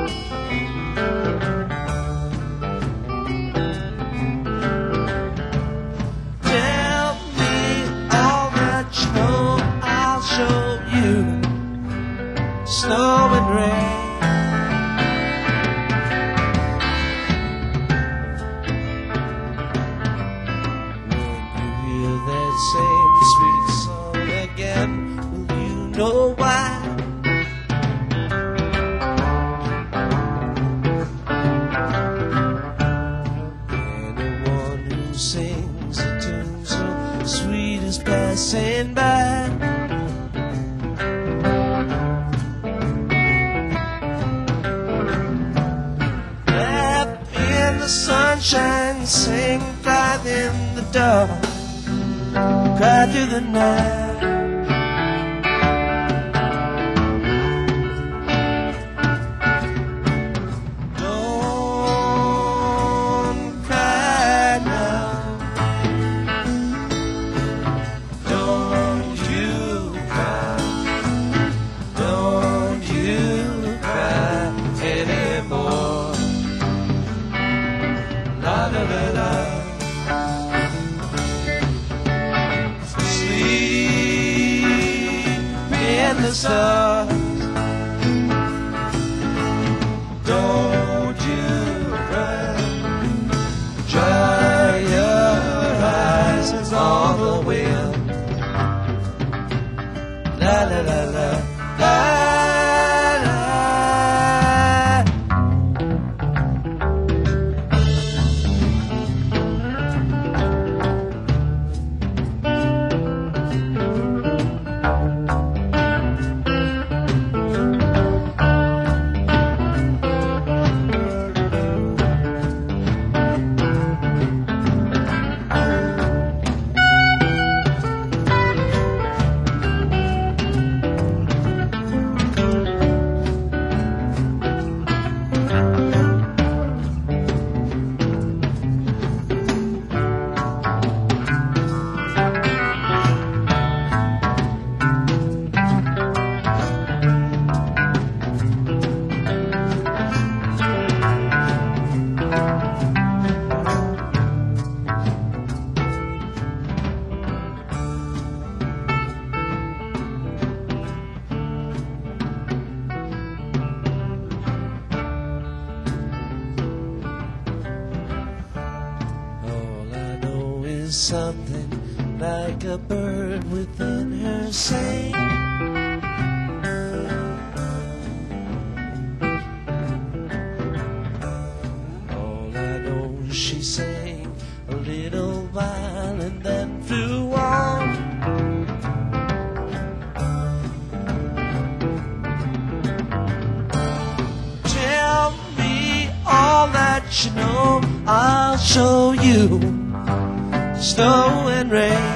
[SPEAKER 4] Tell me all that you know, I'll show you. Snow and rain. When you hear that same sweet song again, will you know why? Anyone who sings a tune so sweet is passing by. Sunshine, sing, fly in the dark, cry through the night. Don't cry now, don't you cry, don't you cry anymore. La la la la. Sleep in the stars. Don't you cry. Dry your eyes on the wind. La la la la. La. something like a bird within her sing. All I know is she sang a little while and then flew on. Tell me all that you know, I'll show you snow and rain.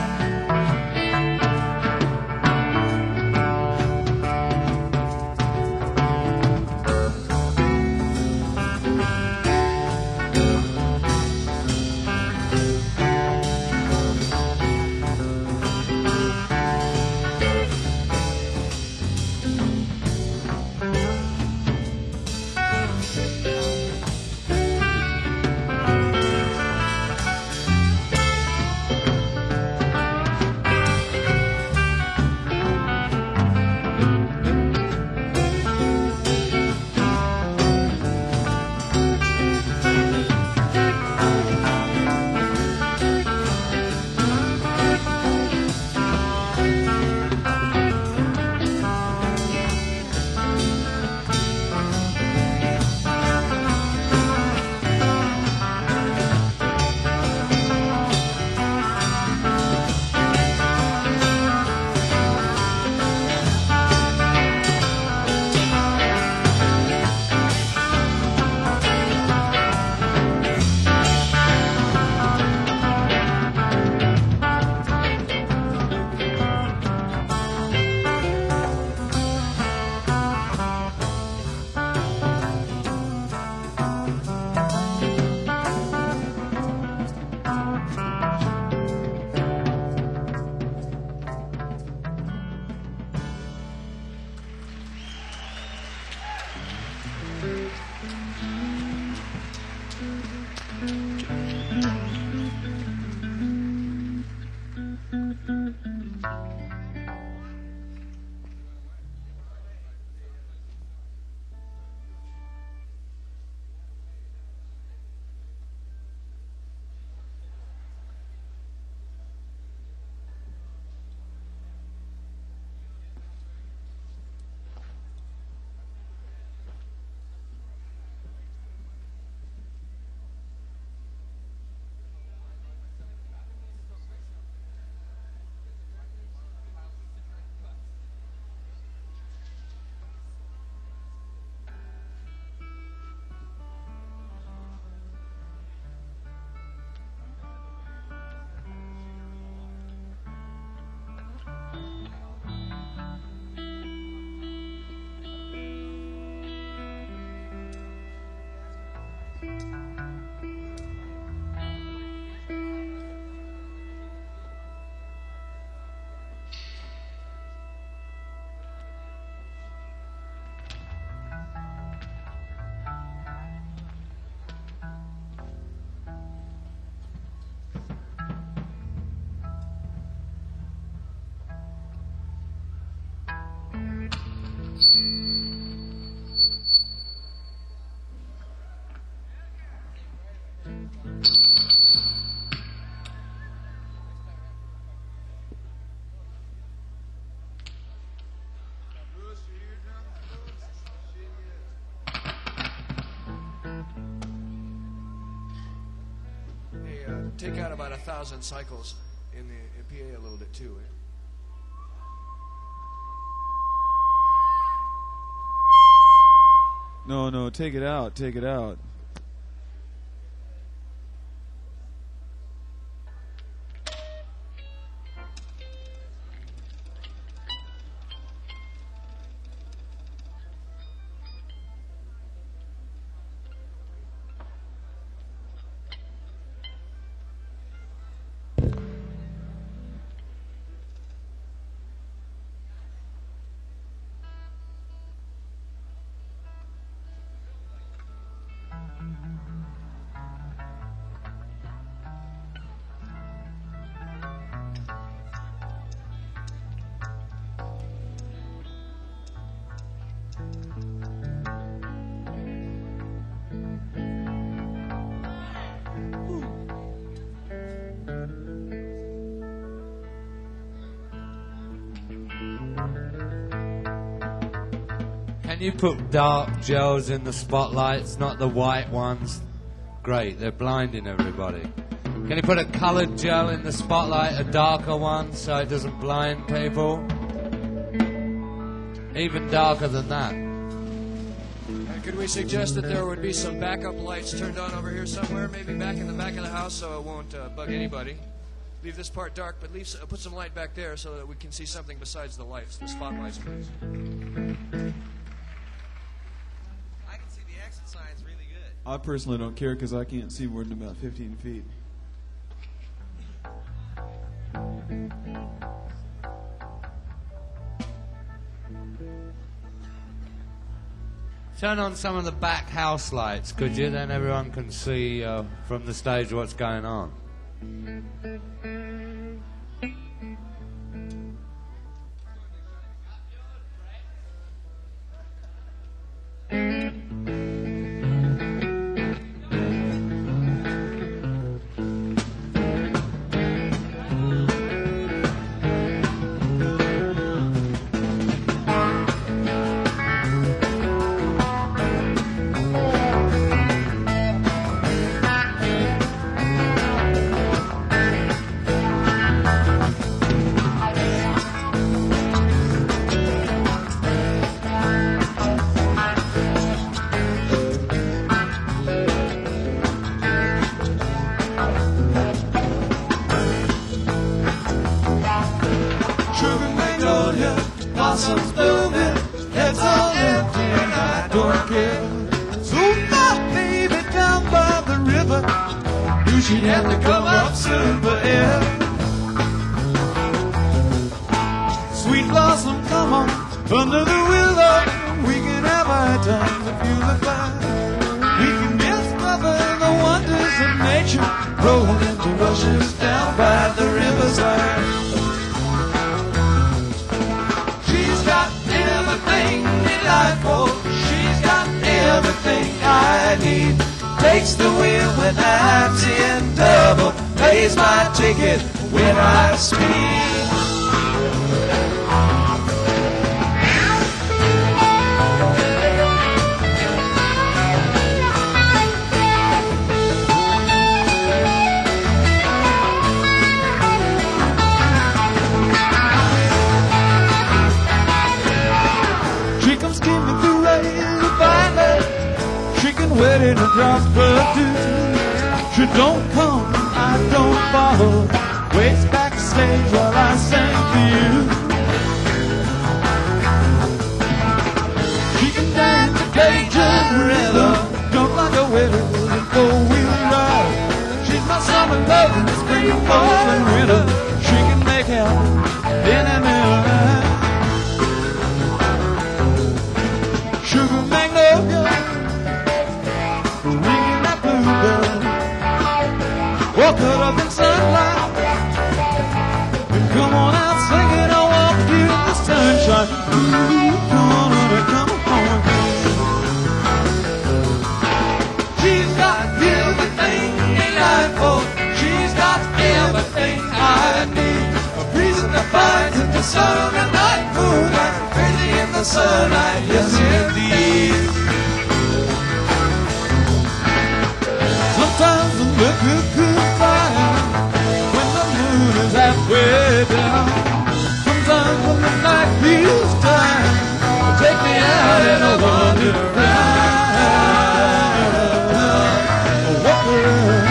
[SPEAKER 5] Take out about 1,000 cycles in the PA a little bit too. Eh?
[SPEAKER 2] No, take it out, take it out.
[SPEAKER 1] you put dark gels in the spotlights, not the white ones? Great, they're blinding everybody. Can you put a coloured gel in the spotlight, a darker one, so it doesn't blind people? Even darker than that.
[SPEAKER 5] Could we suggest that there would be some backup lights turned on over here somewhere, maybe back in the back of the house, so it won't bug anybody? Leave this part dark, but put some light back there so that we can see something besides the lights, the spotlights, please.
[SPEAKER 4] I can see the exit signs really good.
[SPEAKER 2] I personally don't care because I can't see more than about 15 feet.
[SPEAKER 1] Turn on some of the back house lights, could you? Then everyone can see from the stage what's going on.
[SPEAKER 3] blossoms blooming, it's all empty and I don't care. So my baby down by the river knew she'd have to come up soon, but yeah. Sweet blossom, come on, under the willow, we can have our time if you look fine. We can discover the wonders of nature, rolling into rushes down by the riverside. She's got everything delightful, she's got everything I need. Takes the wheel when I'm in double, pays my ticket when I speed. Waiting to drop her due. She don't come, I don't follow. Waits backstage while I sing for you. She can dance a Cajun rhythm, jump like a widow with a four-wheel ride. She's my summer love in the spring, fall, and winter. She can make out any night. Sugar magnolia, ringing that bluebell, walk her up in sunlight, and come on out singing, I walk you in the sunshine. Ooh, come on, honey, come on. She's got everything delightful, she's got everything I need. A reason to find in the sun and night, moonlight, crazy in the sunlight, yes indeed. Sometimes I look a good fire when the moon is halfway down. Sometimes when the night feels tired, take me out and I'll wander around, walk around.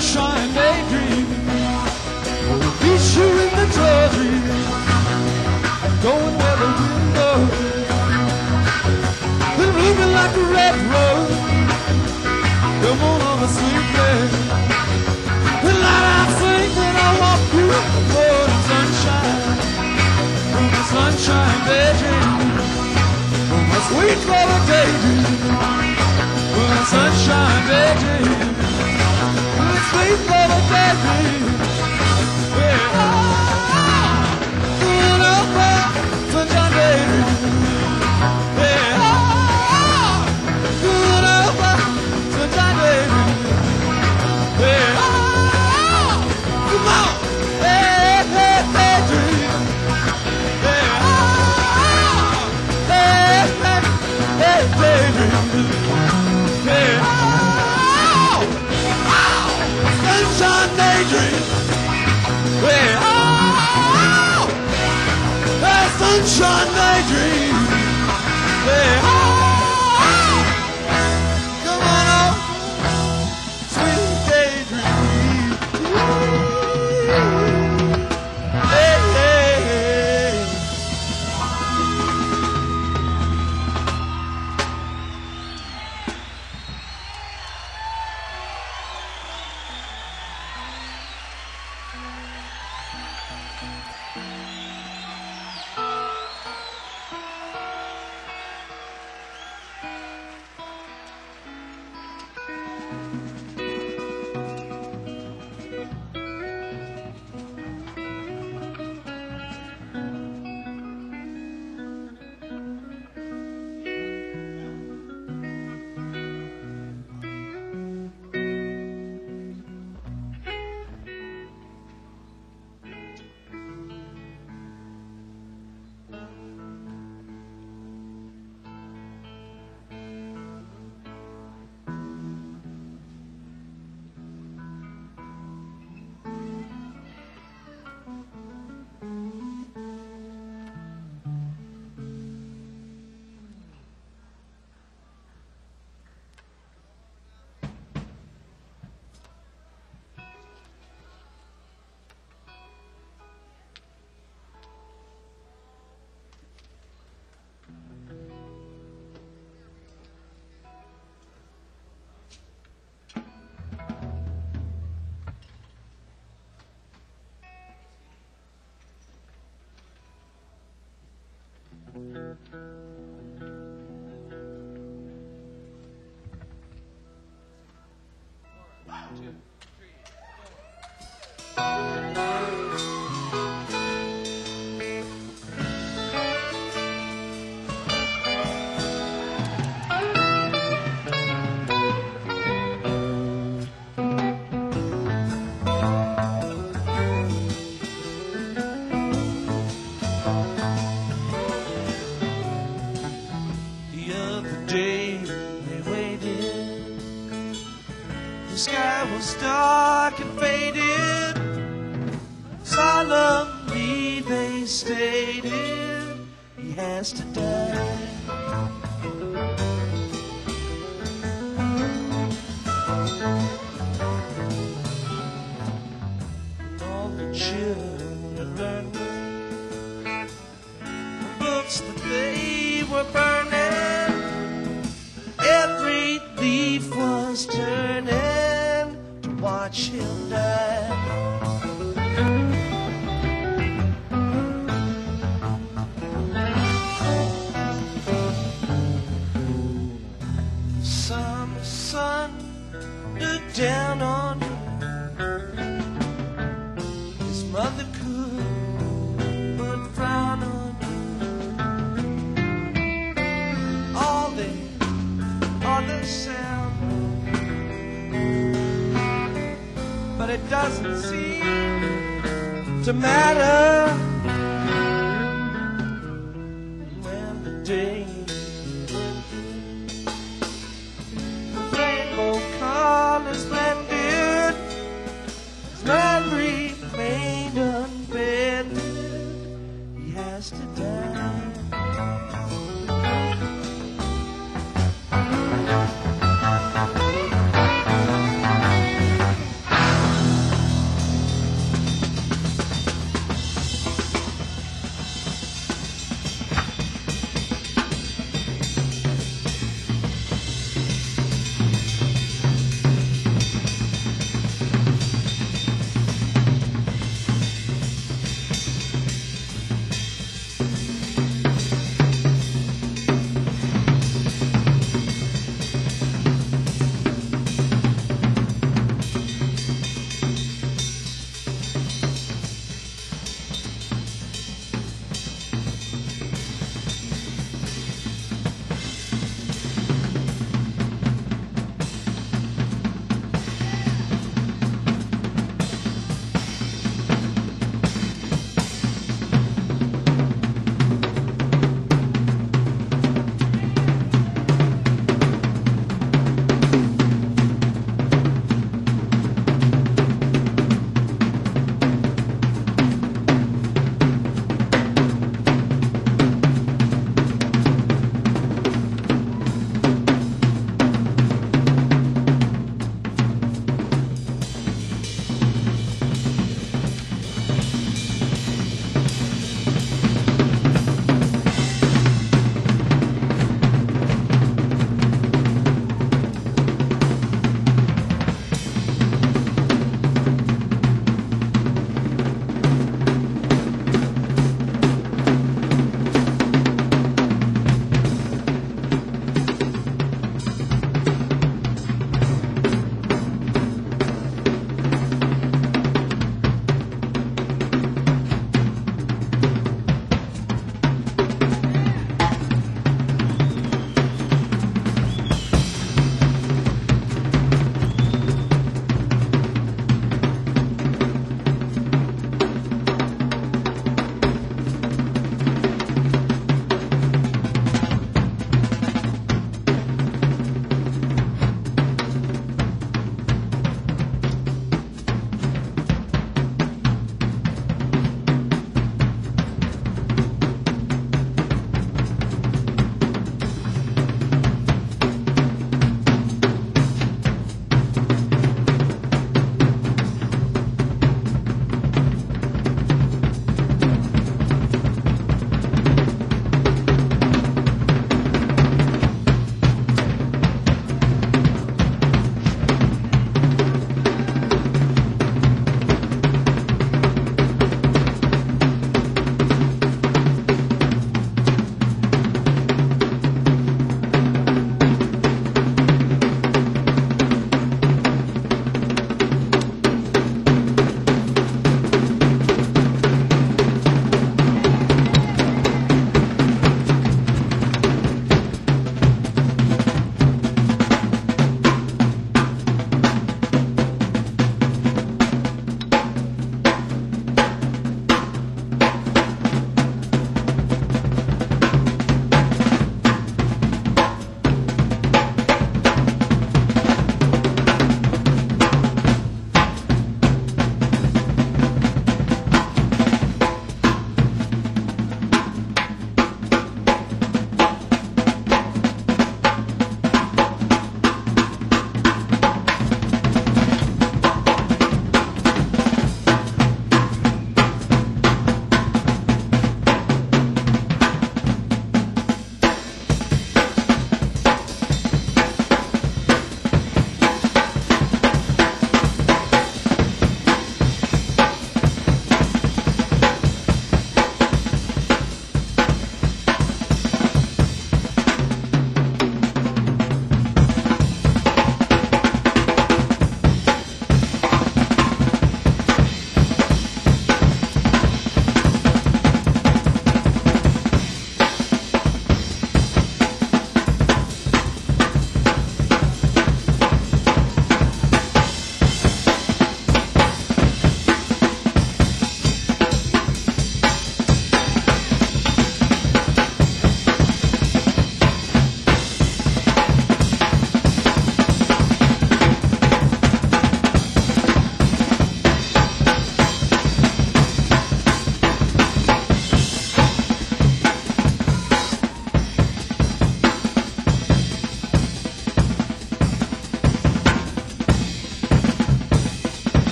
[SPEAKER 3] sunshine daydream. Meet you in the tawdry, going where the wind goes. We're moving like a red rose. Come on, a sweet man. The light I sing when I walk through the morning sunshine. From the sunshine daydream, from my sweet love daydream. From the sunshine daydream, from the sweet love daydream. Yeah. Going up sunshine daydream. Yeah. Going up sunshine daydream. Yeah. Come on. Hey, hey, hey, dream. Yeah. Hey, hey, hey, daydream. Yeah. Sunshine daydream. Yeah. Hey, sunshine daydream. Yeah. Come on up, sweet daydream. Hey, hey, hey. The other day they waited. The sky was dark and faded. Solemnly they stated he has to die. And all the children learned the books that they were burning. Every leaf was turning to watch him die. Summer sun looked down on him. His mother could but frown on him. All the other sound, but it doesn't seem to matter when the day the rainbow colors blended. His mind remained unbended. He has to die.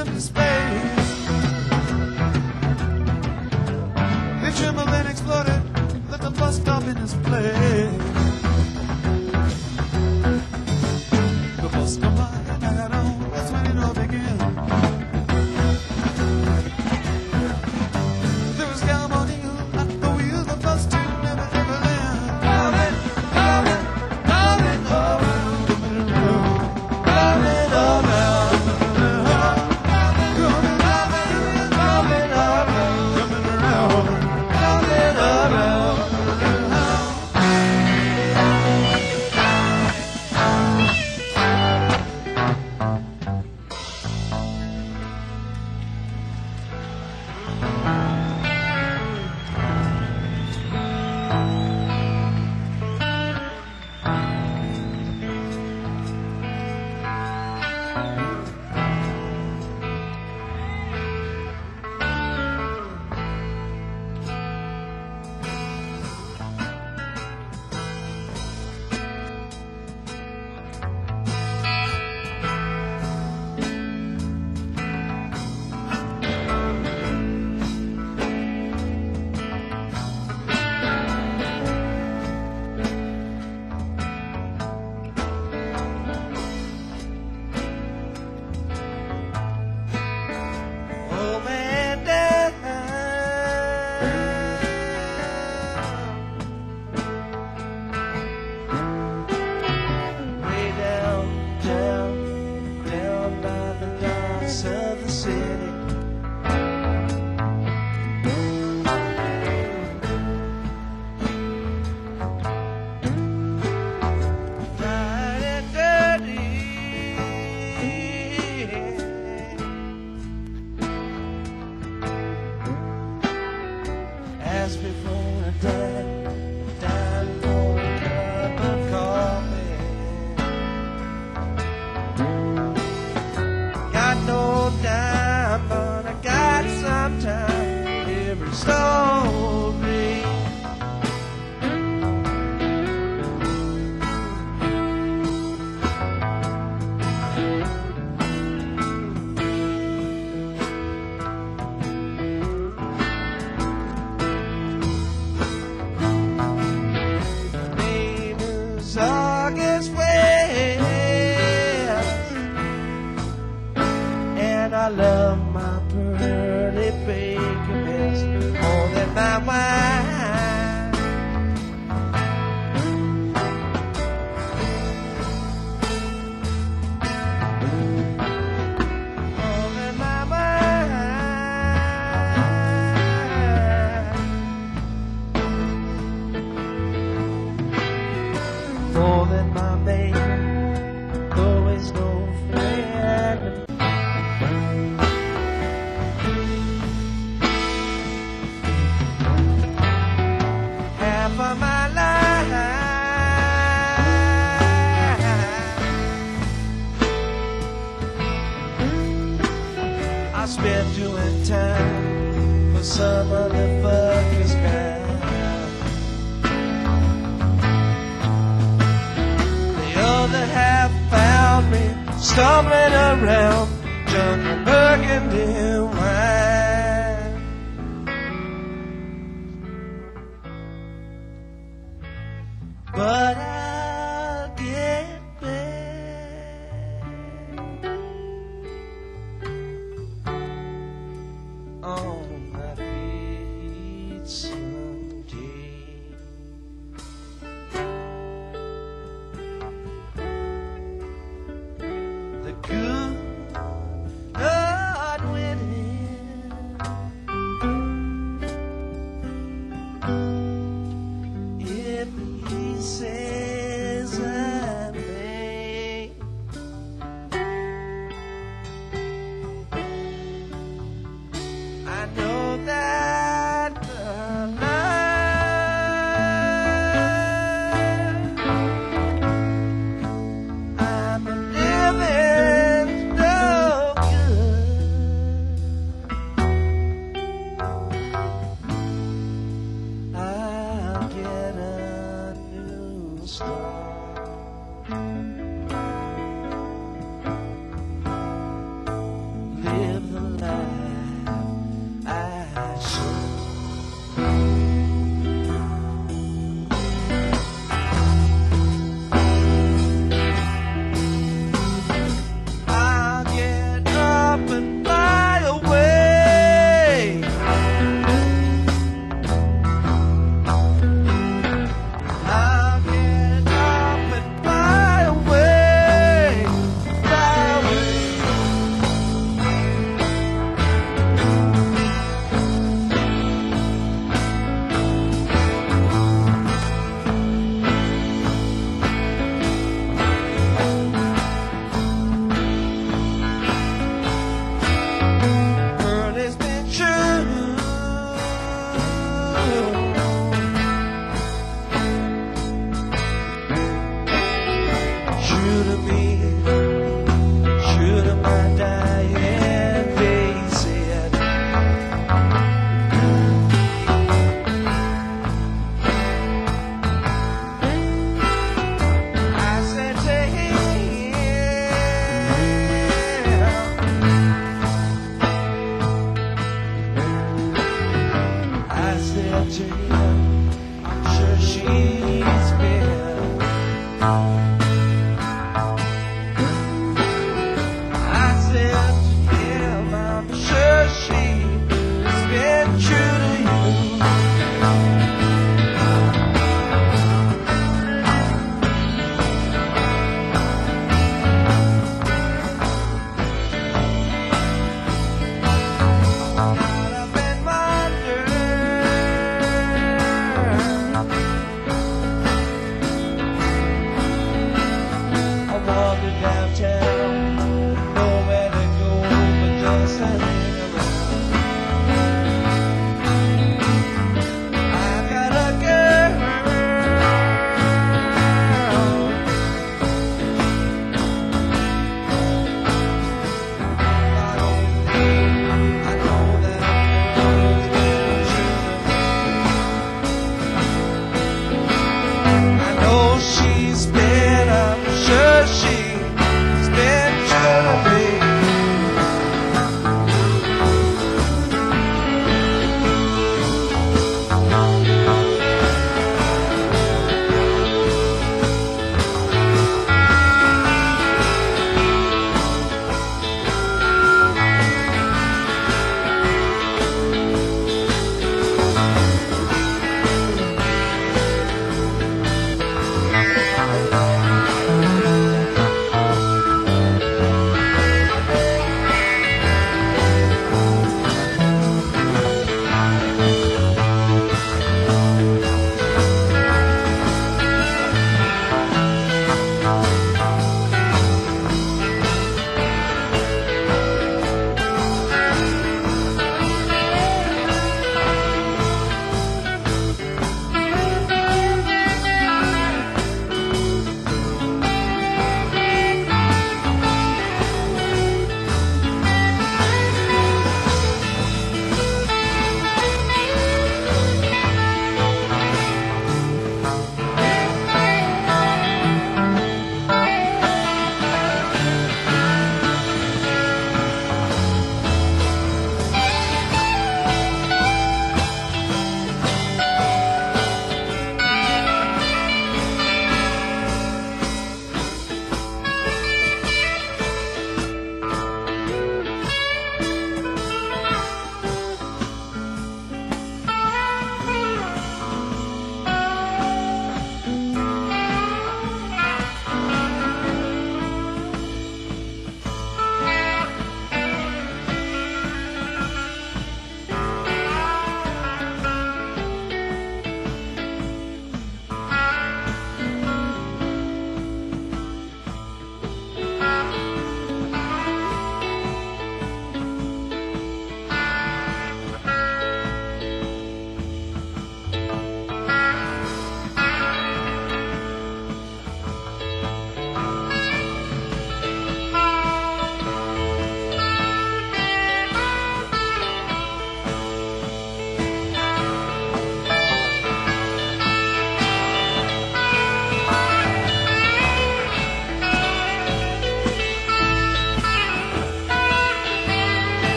[SPEAKER 3] empty space. They trembled and exploded, let the bus stop in its place. The bus come by and I got on, that's when it all began. There was cowboy Neil at the wheel, the bus to never ever land. Coming, coming, coming around, coming around, coming around, coming around, coming around, coming around, coming around. Oh man, down, way down by the docks of the city. Tired and dirty. As before a dime for a cup of coffee. Got no dime, but I got some time. Every story. Name is August West, and I love my pearly bacon best more than my wine. More than my wine. More than my mate, always no friend. Half of my life I spent doing time for some other fucker's guy. The other half found me stumbling around, jungle burgundy wine. But I'll get back on my feet someday. The good Lord winning, if He said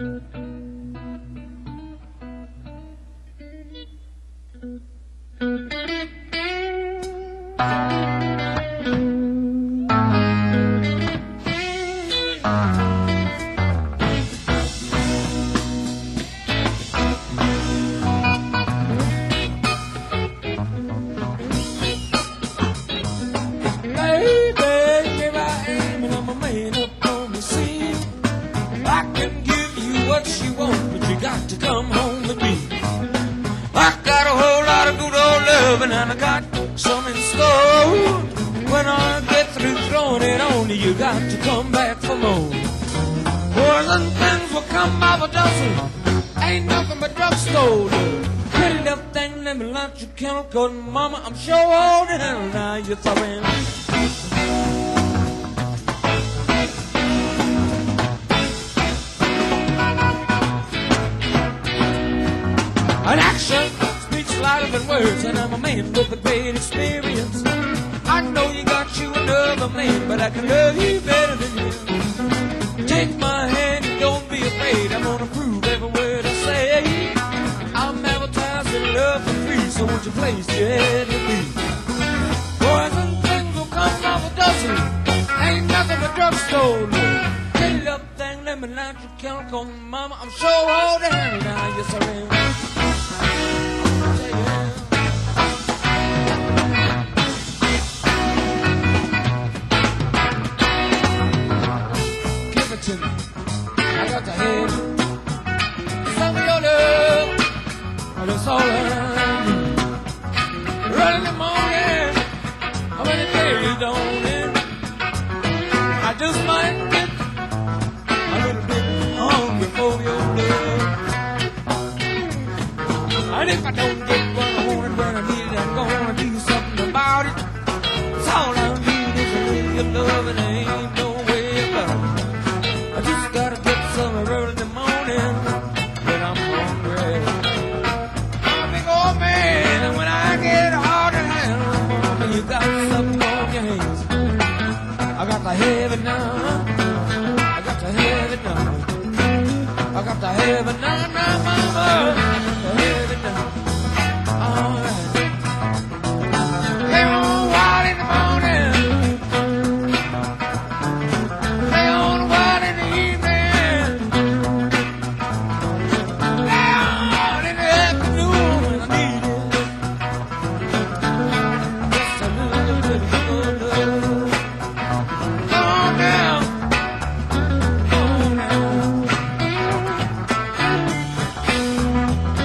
[SPEAKER 4] Mama, I'm sure holding hell now you're throwing. An action speaks louder than words, and I'm a man with a great experience. I know you got you another man, but I can love you better than him. Take my hand and don't be afraid. I'm gonna prove every word I say. I'm advertising love for free, so won't you place your head with me? Boys and things will come off a dozen. Ain't nothing but drugstore. Pretty little thing, let me light your count on mama. I'm sure all the hell now, yes I am. Give it to me. I got to have it. Some of your love. Oh, that's all I need. Early in the morning, I'm in the day, don't it? I just might get a little bit hungry for your love. And if I don't get what I want when I need it, I'm gonna do something about it. It's all I need is a little love, and there ain't no way about it. I just gotta get some early in the morning when I'm hungry. I'm a big old man, and when I get hard to handle, you got something on your hands. I got to have it now. I got to have it now. I got to have it now, now, mama. I have it now. All right. Lay on wild in the morning. Lay on wild in the evening. Lay on in the afternoon when I need it. Just a little bit of good love. Go on down. Go on down.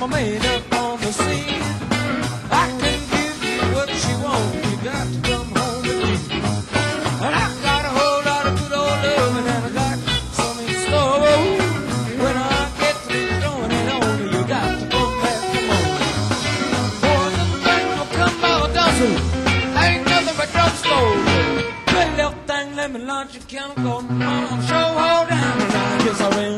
[SPEAKER 4] my man up on the scene. I can give you what you want. You got to come home with me. And I got a whole lot of good old loving, and I got some in store. When I get through throwing it on you, you got to come back, come on. For the thing will come by a dozen. Ain't nothing but drugstore. Good little thing, let me launch your chemical. Mama, show hold down, and I guess I ran.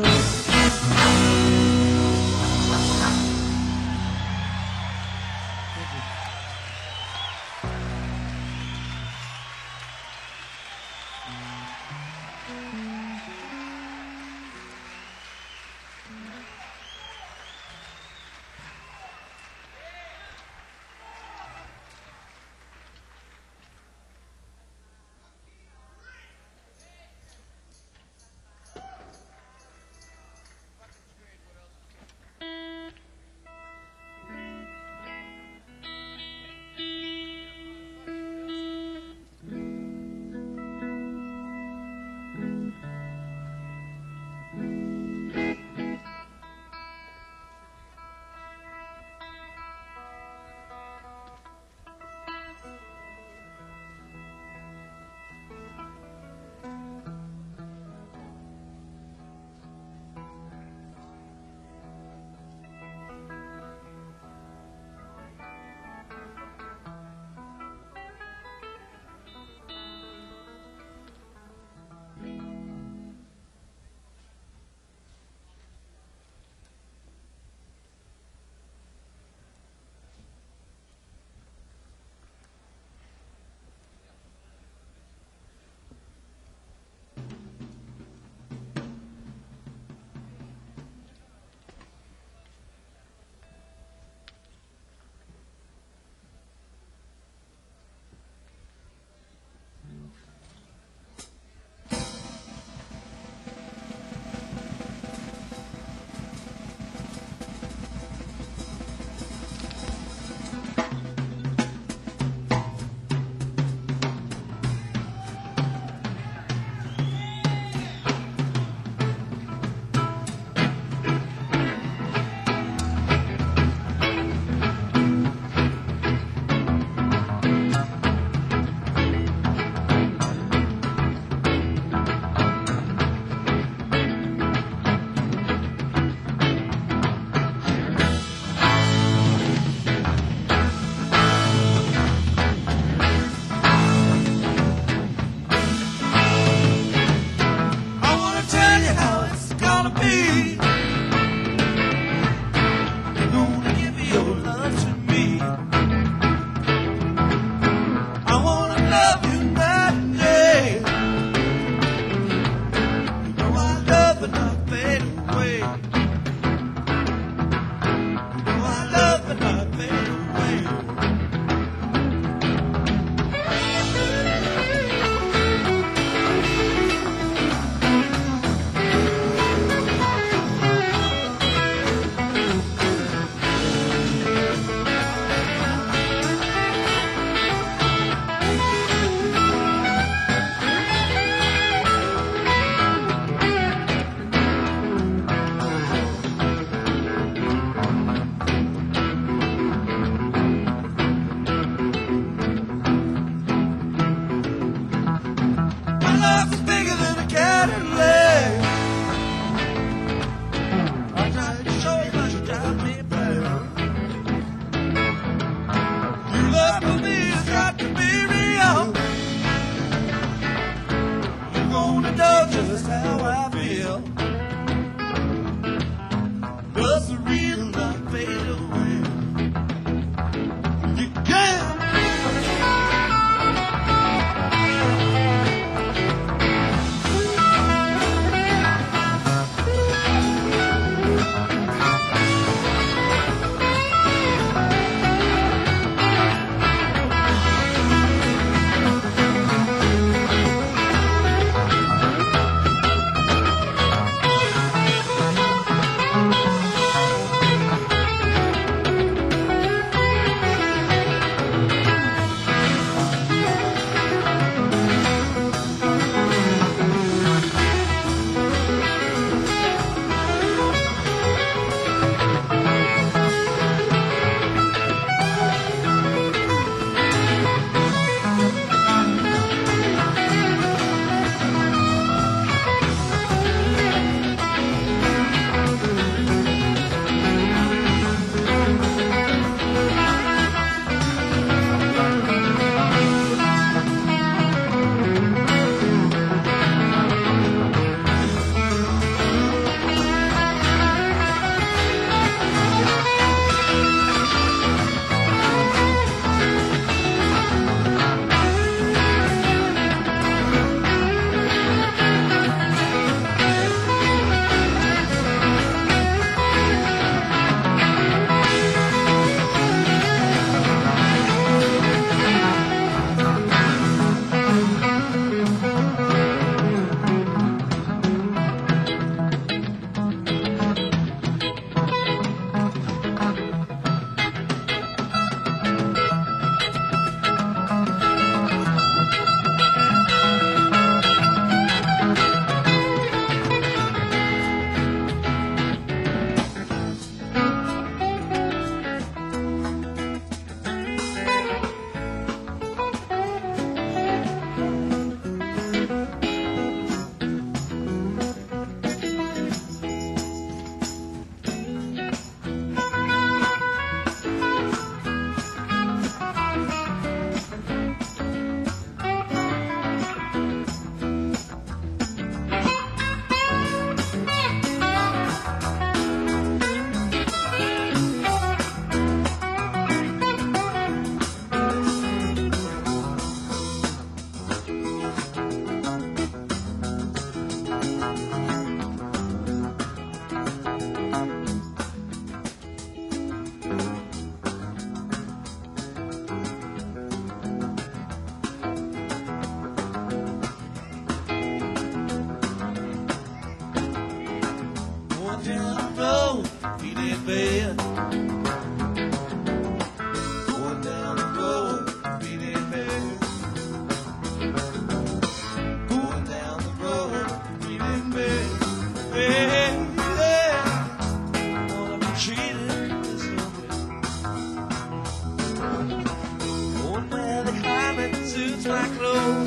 [SPEAKER 4] suits my clothes.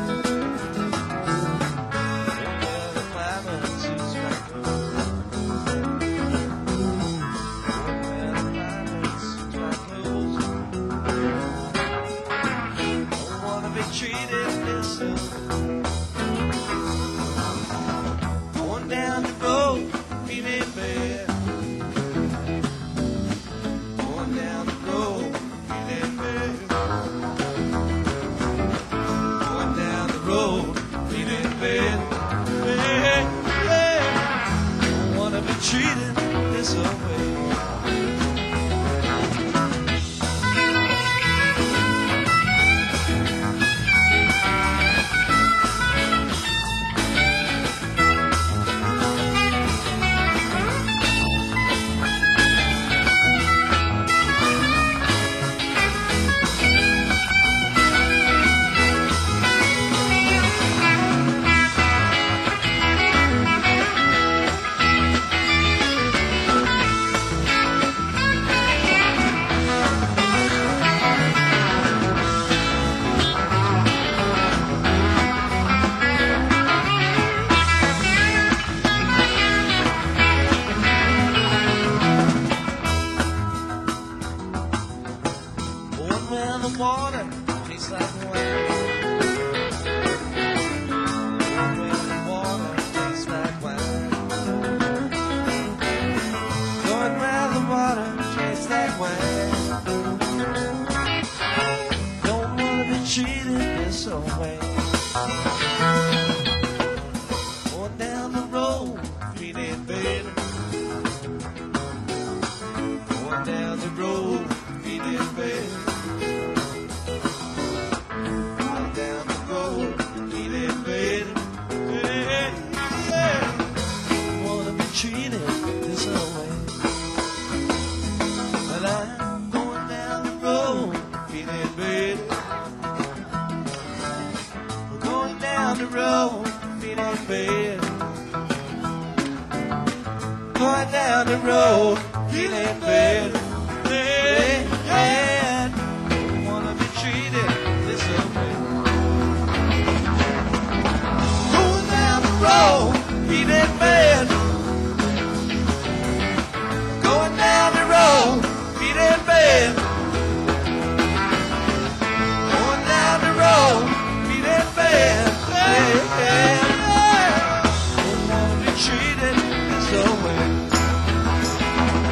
[SPEAKER 4] Yeah, the fireman suits my clothes. Yeah, the fireman suits my clothes. Don't wanna be treated this way. Going down the road, feeling bad. Going down the road, feeling bad. Going down the road, feeling bad. Yeah, yeah. Don't wanna be treated this way. Going round the water, tastes like wine. Going round the water, tastes like wine. Going round the water, tastes like wine. Don't wanna be treated this way. Going down the road, feeling better. Going down the road, feeling better. Going down the road, feeling better. Yeah, yeah. Don't wanna be treated this way. But I'm going down the road, feeling better. Going down the road, feeling better. Going down the road, feeling better. Yeah, yeah. Don't wanna be treated this way. Going down the road, feeling bad. Going down the road, feeling bad. Going down the road, feeling bad. Yeah, yeah, yeah. Don't wanna be treated this way.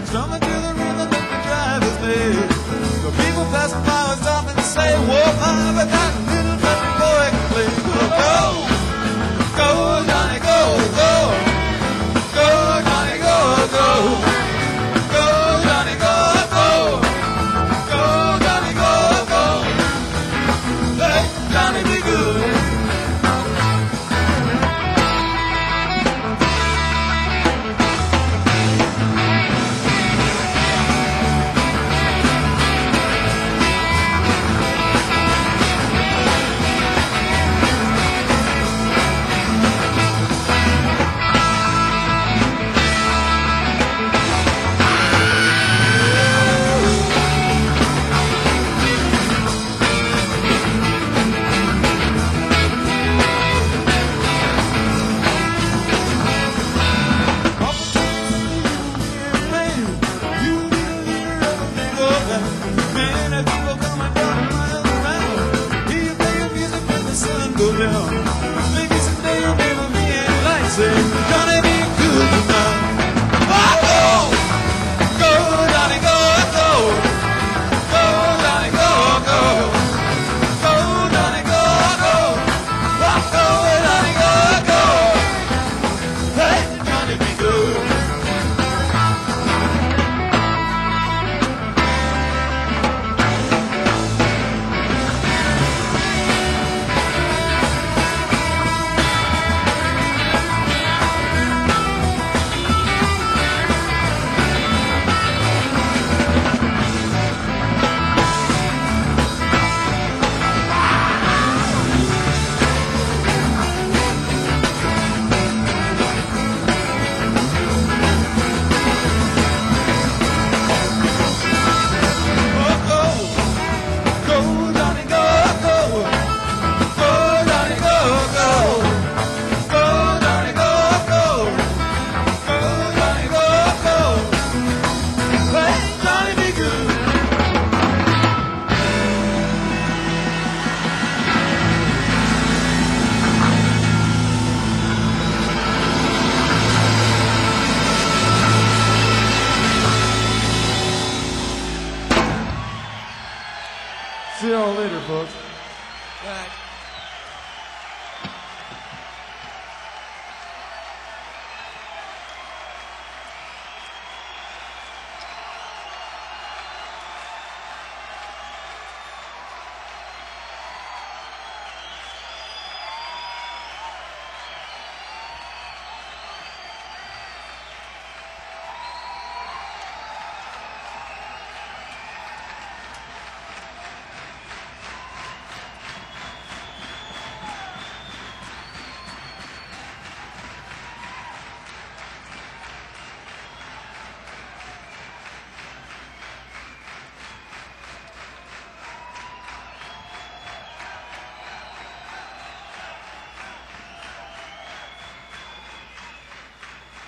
[SPEAKER 3] strumming to the rhythm that the driver's made. The people passing by would stop and say, whoa, my, but that little country boy can play. Go, go, Johnny, go, go. Go, Johnny, go, go. Go, Johnny, go, go. Go, Johnny, go, go. Hey, Johnny, be good. See y'all later, folks.
[SPEAKER 5] Right.